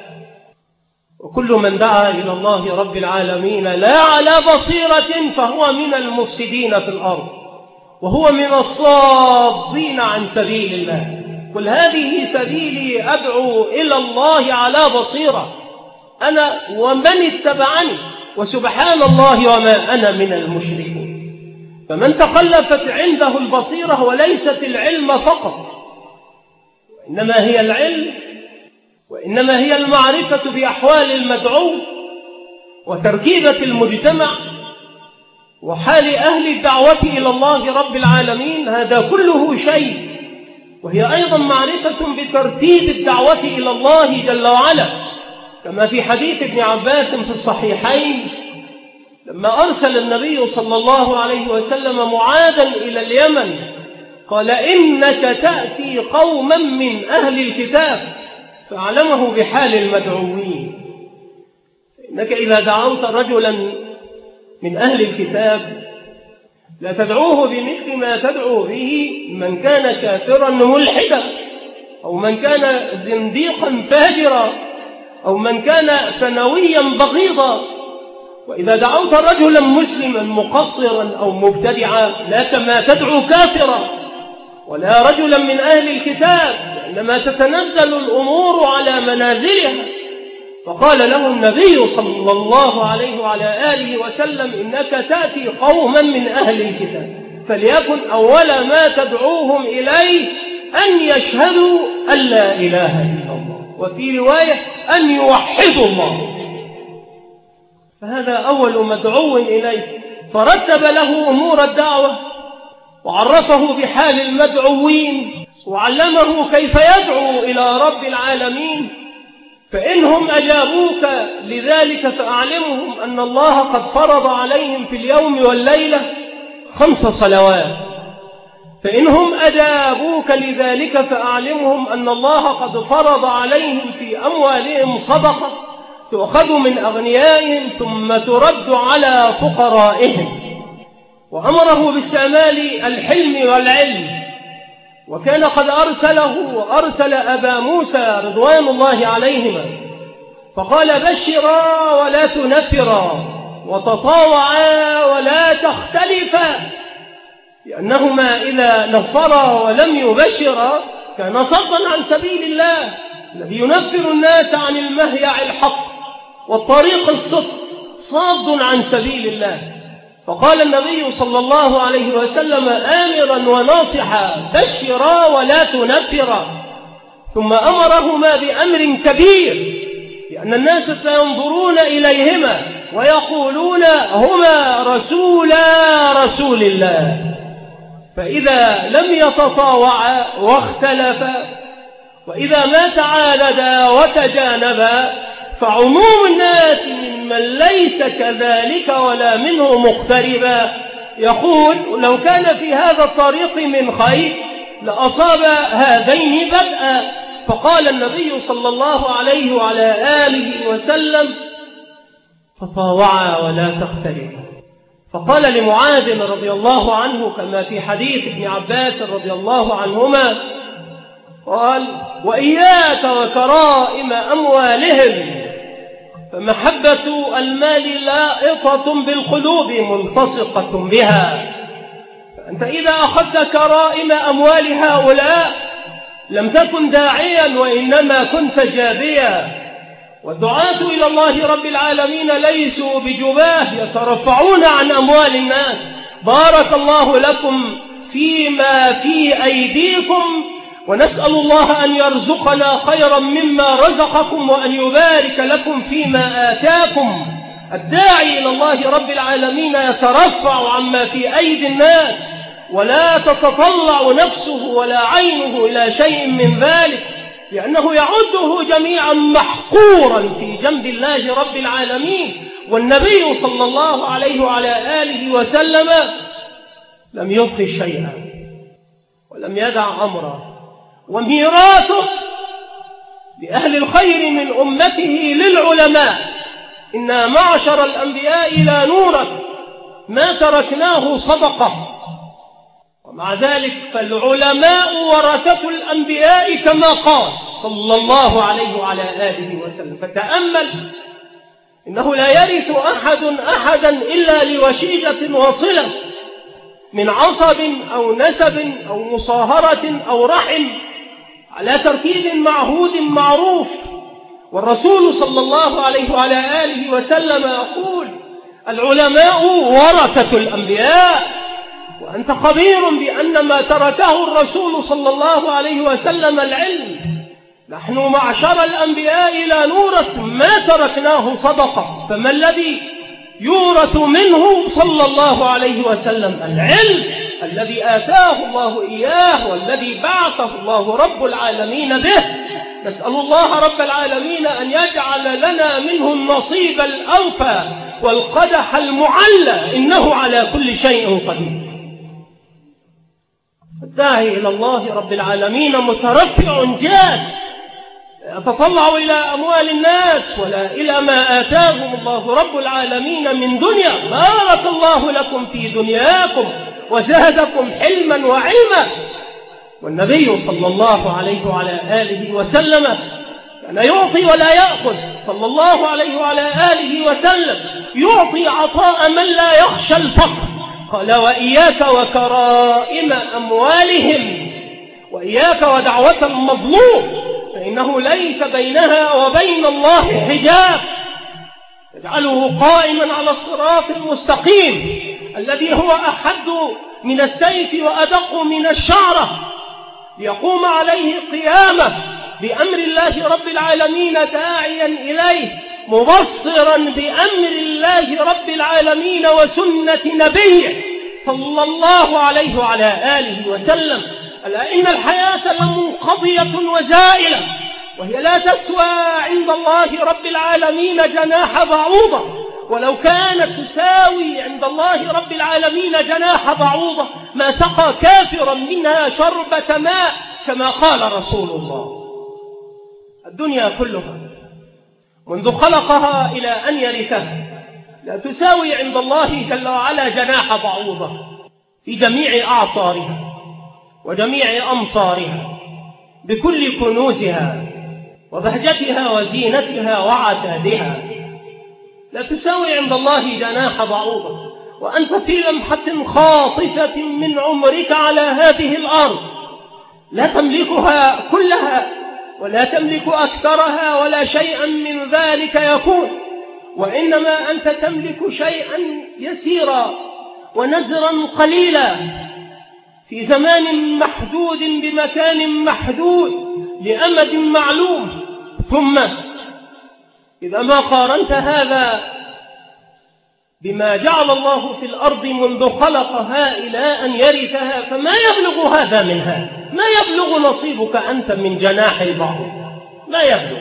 وكل من دعا إلى الله رب العالمين لا على بصيرة فهو من المفسدين في الأرض، وهو من الصادين عن سبيل الله. قل هذه سبيلي أدعو إلى الله على بصيرة أنا ومن اتبعني وسبحان الله وما أنا من المشركين. فمن تخلفت عنده البصيرة وليست العلم فقط، وإنما هي العلم، وإنما هي المعرفة بأحوال المدعو، وتركيبة المجتمع وحال أهل الدعوة إلى الله رب العالمين، هذا كله شيء، وهي أيضا معرفة بترتيب الدعوة إلى الله جل وعلا، كما في حديث ابن عباس في الصحيحين لما أرسل النبي صلى الله عليه وسلم معاذا إلى اليمن قال: إنك تأتي قوما من أهل الكتاب، فأعلمه بحال المدعوين. إنك إذا دعوت رجلا من أهل الكتاب لا تدعوه بمثل ما تدعو به من كان كافرا ملحدا، أو من كان زنديقا فاجرا، أو من كان ثانويا بغيضا. وإذا دعوت رجلا مسلما مقصرا أو مبتدعا لا كما تدعو كافرا ولا رجلا من أهل الكتاب، إنما تتنزل الأمور على منازلها. فقال له النبي صلى الله عليه وعلى آله وسلم: إنك تأتي قوما من أهل الكتاب، فليكن أول ما تدعوهم إليه أن يشهدوا أن لا إله إلا الله، وفي رواية أن يوحدوا الله. فهذا أول مدعو إليه، فرتب له أمور الدعوة وعرفه بحال المدعوين وعلمه كيف يدعو إلى رب العالمين. فإنهم أجابوك لذلك فأعلمهم أن الله قد فرض عليهم في اليوم والليلة خمس صلوات. فإنهم أجابوك لذلك فأعلمهم أن الله قد فرض عليهم في أموالهم صدقة تؤخذ من أغنيائهم ثم ترد على فقرائهم. وأمره باستعمال الحلم والعلم، وكان قد أرسله وأرسل أبا موسى رضوان الله عليهما فقال: بشرا ولا تنفرا، وتطاوعا ولا تختلفا، لأنهما إذا نفرا ولم يبشرا كان صدا عن سبيل الله، الذي ينفر الناس عن المهيع الحق والطريق الصدق صاد عن سبيل الله. فقال النبي صلى الله عليه وسلم آمرا وناصحا: بشرا ولا تنفرا. ثم أمرهما بأمر كبير، لأن الناس سينظرون إليهما ويقولون: هما رسولا رسول الله. فإذا لم يتطاوعا واختلفا، وإذا ما تعالدا وتجانبا، فعموم الناس ممن ليس كذلك ولا منه مقتربا يقول: لو كان في هذا الطريق من خير لأصاب هذين بدءا. فقال النبي صلى الله عليه وعلى آله وسلم: فطاوعا ولا تختلفا. فقال لمعاذ رضي الله عنه كما في حديث ابن عباس رضي الله عنهما قال: وإياك وكرائم أموالهم، فمحبة المال لائقة بالقلوب ملتصقة بها. فأنت إذا أخذت كرائم أموال هؤلاء لم تكن داعيا وإنما كنت جابيا. والدعاة إلى الله رب العالمين ليسوا بجباه يترفعون عن أموال الناس. بارك الله لكم فيما في أيديكم، ونسأل الله أن يرزقنا خيرا مما رزقكم وأن يبارك لكم فيما آتاكم. الداعي إلى الله رب العالمين يترفع عما في أيدي الناس، ولا تتطلع نفسه ولا عينه إلى شيء من ذلك، لأنه يعده جميعا محقورا في جنب الله رب العالمين. والنبي صلى الله عليه وعلى آله وسلم لم يبق شيئا ولم يدع أمرا، وميراثه لأهل الخير من أمته للعلماء: إنا معشر الأنبياء لا نورث ما تركناه صدقة. ومع ذلك فالعلماء ورثة الأنبياء كما قال صلى الله عليه وعلى آله وسلم. فتأمل، إنه لا يرث أحد أحدا إلا لوشيجة وصلة من عصب أو نسب أو مصاهرة أو رحم على ترتيب معهود معروف. والرسول صلى الله عليه وعلى آله وسلم يقول: العلماء ورثة الأنبياء. وأنت خبير بأن ما تركه الرسول صلى الله عليه وسلم العلم. نحن معشر الأنبياء لا نورث ما تركناه صدقة، فما الذي يورث منه صلى الله عليه وسلم؟ العلم الذي آتاه الله إياه والذي بعثه الله رب العالمين به. نسأل الله رب العالمين أن يجعل لنا منه النصيب الأوفى والقدح المعلى، إنه على كل شيء قدير. الداعي إلى الله رب العالمين مترفع جاد، يتطلع إلى أموال الناس ولا إلى ما آتاهم الله رب العالمين من دنيا. بارك الله لكم في دنياكم وزادكم حلما وعلما. والنبي صلى الله عليه وعلى آله وسلم كان يعطي ولا يأخذ، صلى الله عليه وعلى آله وسلم يعطي عطاء من لا يخشى الفقر. قال: وإياك وكرائم أموالهم، وإياك ودعوة المظلوم، فإنه ليس بينها وبين الله حجاب، يجعله قائما على الصراط المستقيم الذي هو أحد من السيف وأدق من الشعرة، ليقوم عليه قيامة بأمر الله رب العالمين داعيا إليه، مبصرا بأمر الله رب العالمين وسنة نبيه صلى الله عليه وعلى آله وسلم. ألا إن الحياة لمنقضية وزائلة، وهي لا تسوى عند الله رب العالمين جناح بعوضة، ولو كانت تساوي عند الله رب العالمين جناح بعوضة ما سقى كافرا منها شربة ماء، كما قال رسول الله. الدنيا كلها منذ خلقها إلى أن يرثها لا تساوي عند الله جل وعلا جناح بعوضة في جميع أعصارها وجميع أمصارها، بكل كنوزها وبهجتها وزينتها وعتادها، لا تساوي عند الله جناح بعوضة. وأنت في لمحة خاطفة من عمرك على هذه الأرض لا تملكها كلها ولا تملك أكثرها ولا شيئا من ذلك يكون، وإنما أنت تملك شيئا يسيرا ونزرا قليلا في زمان محدود بمكان محدود لأمد معلوم. ثم إذا ما قارنت هذا بما جعل الله في الأرض منذ خلقها إلى أن يرثها، فما يبلغ هذا منها؟ ما يبلغ نصيبك أنت من جناح البعوض؟ لا يبلغ.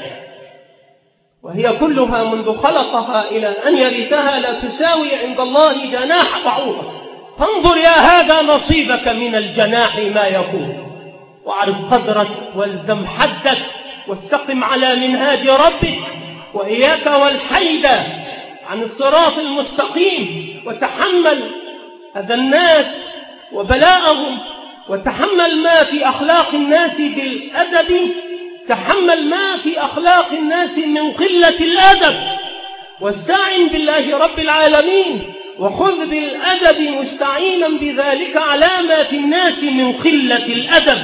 وهي كلها منذ خلقها إلى أن يرثها لا تساوي عند الله جناح بعوضة. فانظر يا هذا نصيبك من الجناح ما يكون، واعرف قدرك والزم حدك واستقم على منهاج ربك، وإياك والحيد عن الصراط المستقيم، وتحمل أذى الناس وبلاءهم، وتحمل ما في أخلاق الناس بالأدب، تحمل ما في أخلاق الناس من قلة الأدب، واستعن بالله رب العالمين، وخذ بالأدب مستعينا بذلك علامات الناس من قلة الأدب،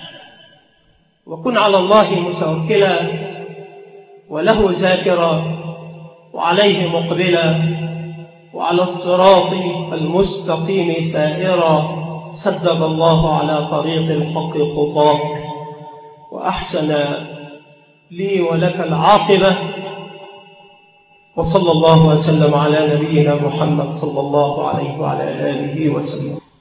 وكن على الله متوكلا وله ذاكرا وعليه مقبلا وعلى الصراط المستقيم سائرا. سدد الله على طريق الحق خطاك وأحسن لي ولك العاقبة، وصلى الله وسلم على نبينا محمد صلى الله عليه وعلى آله وسلم.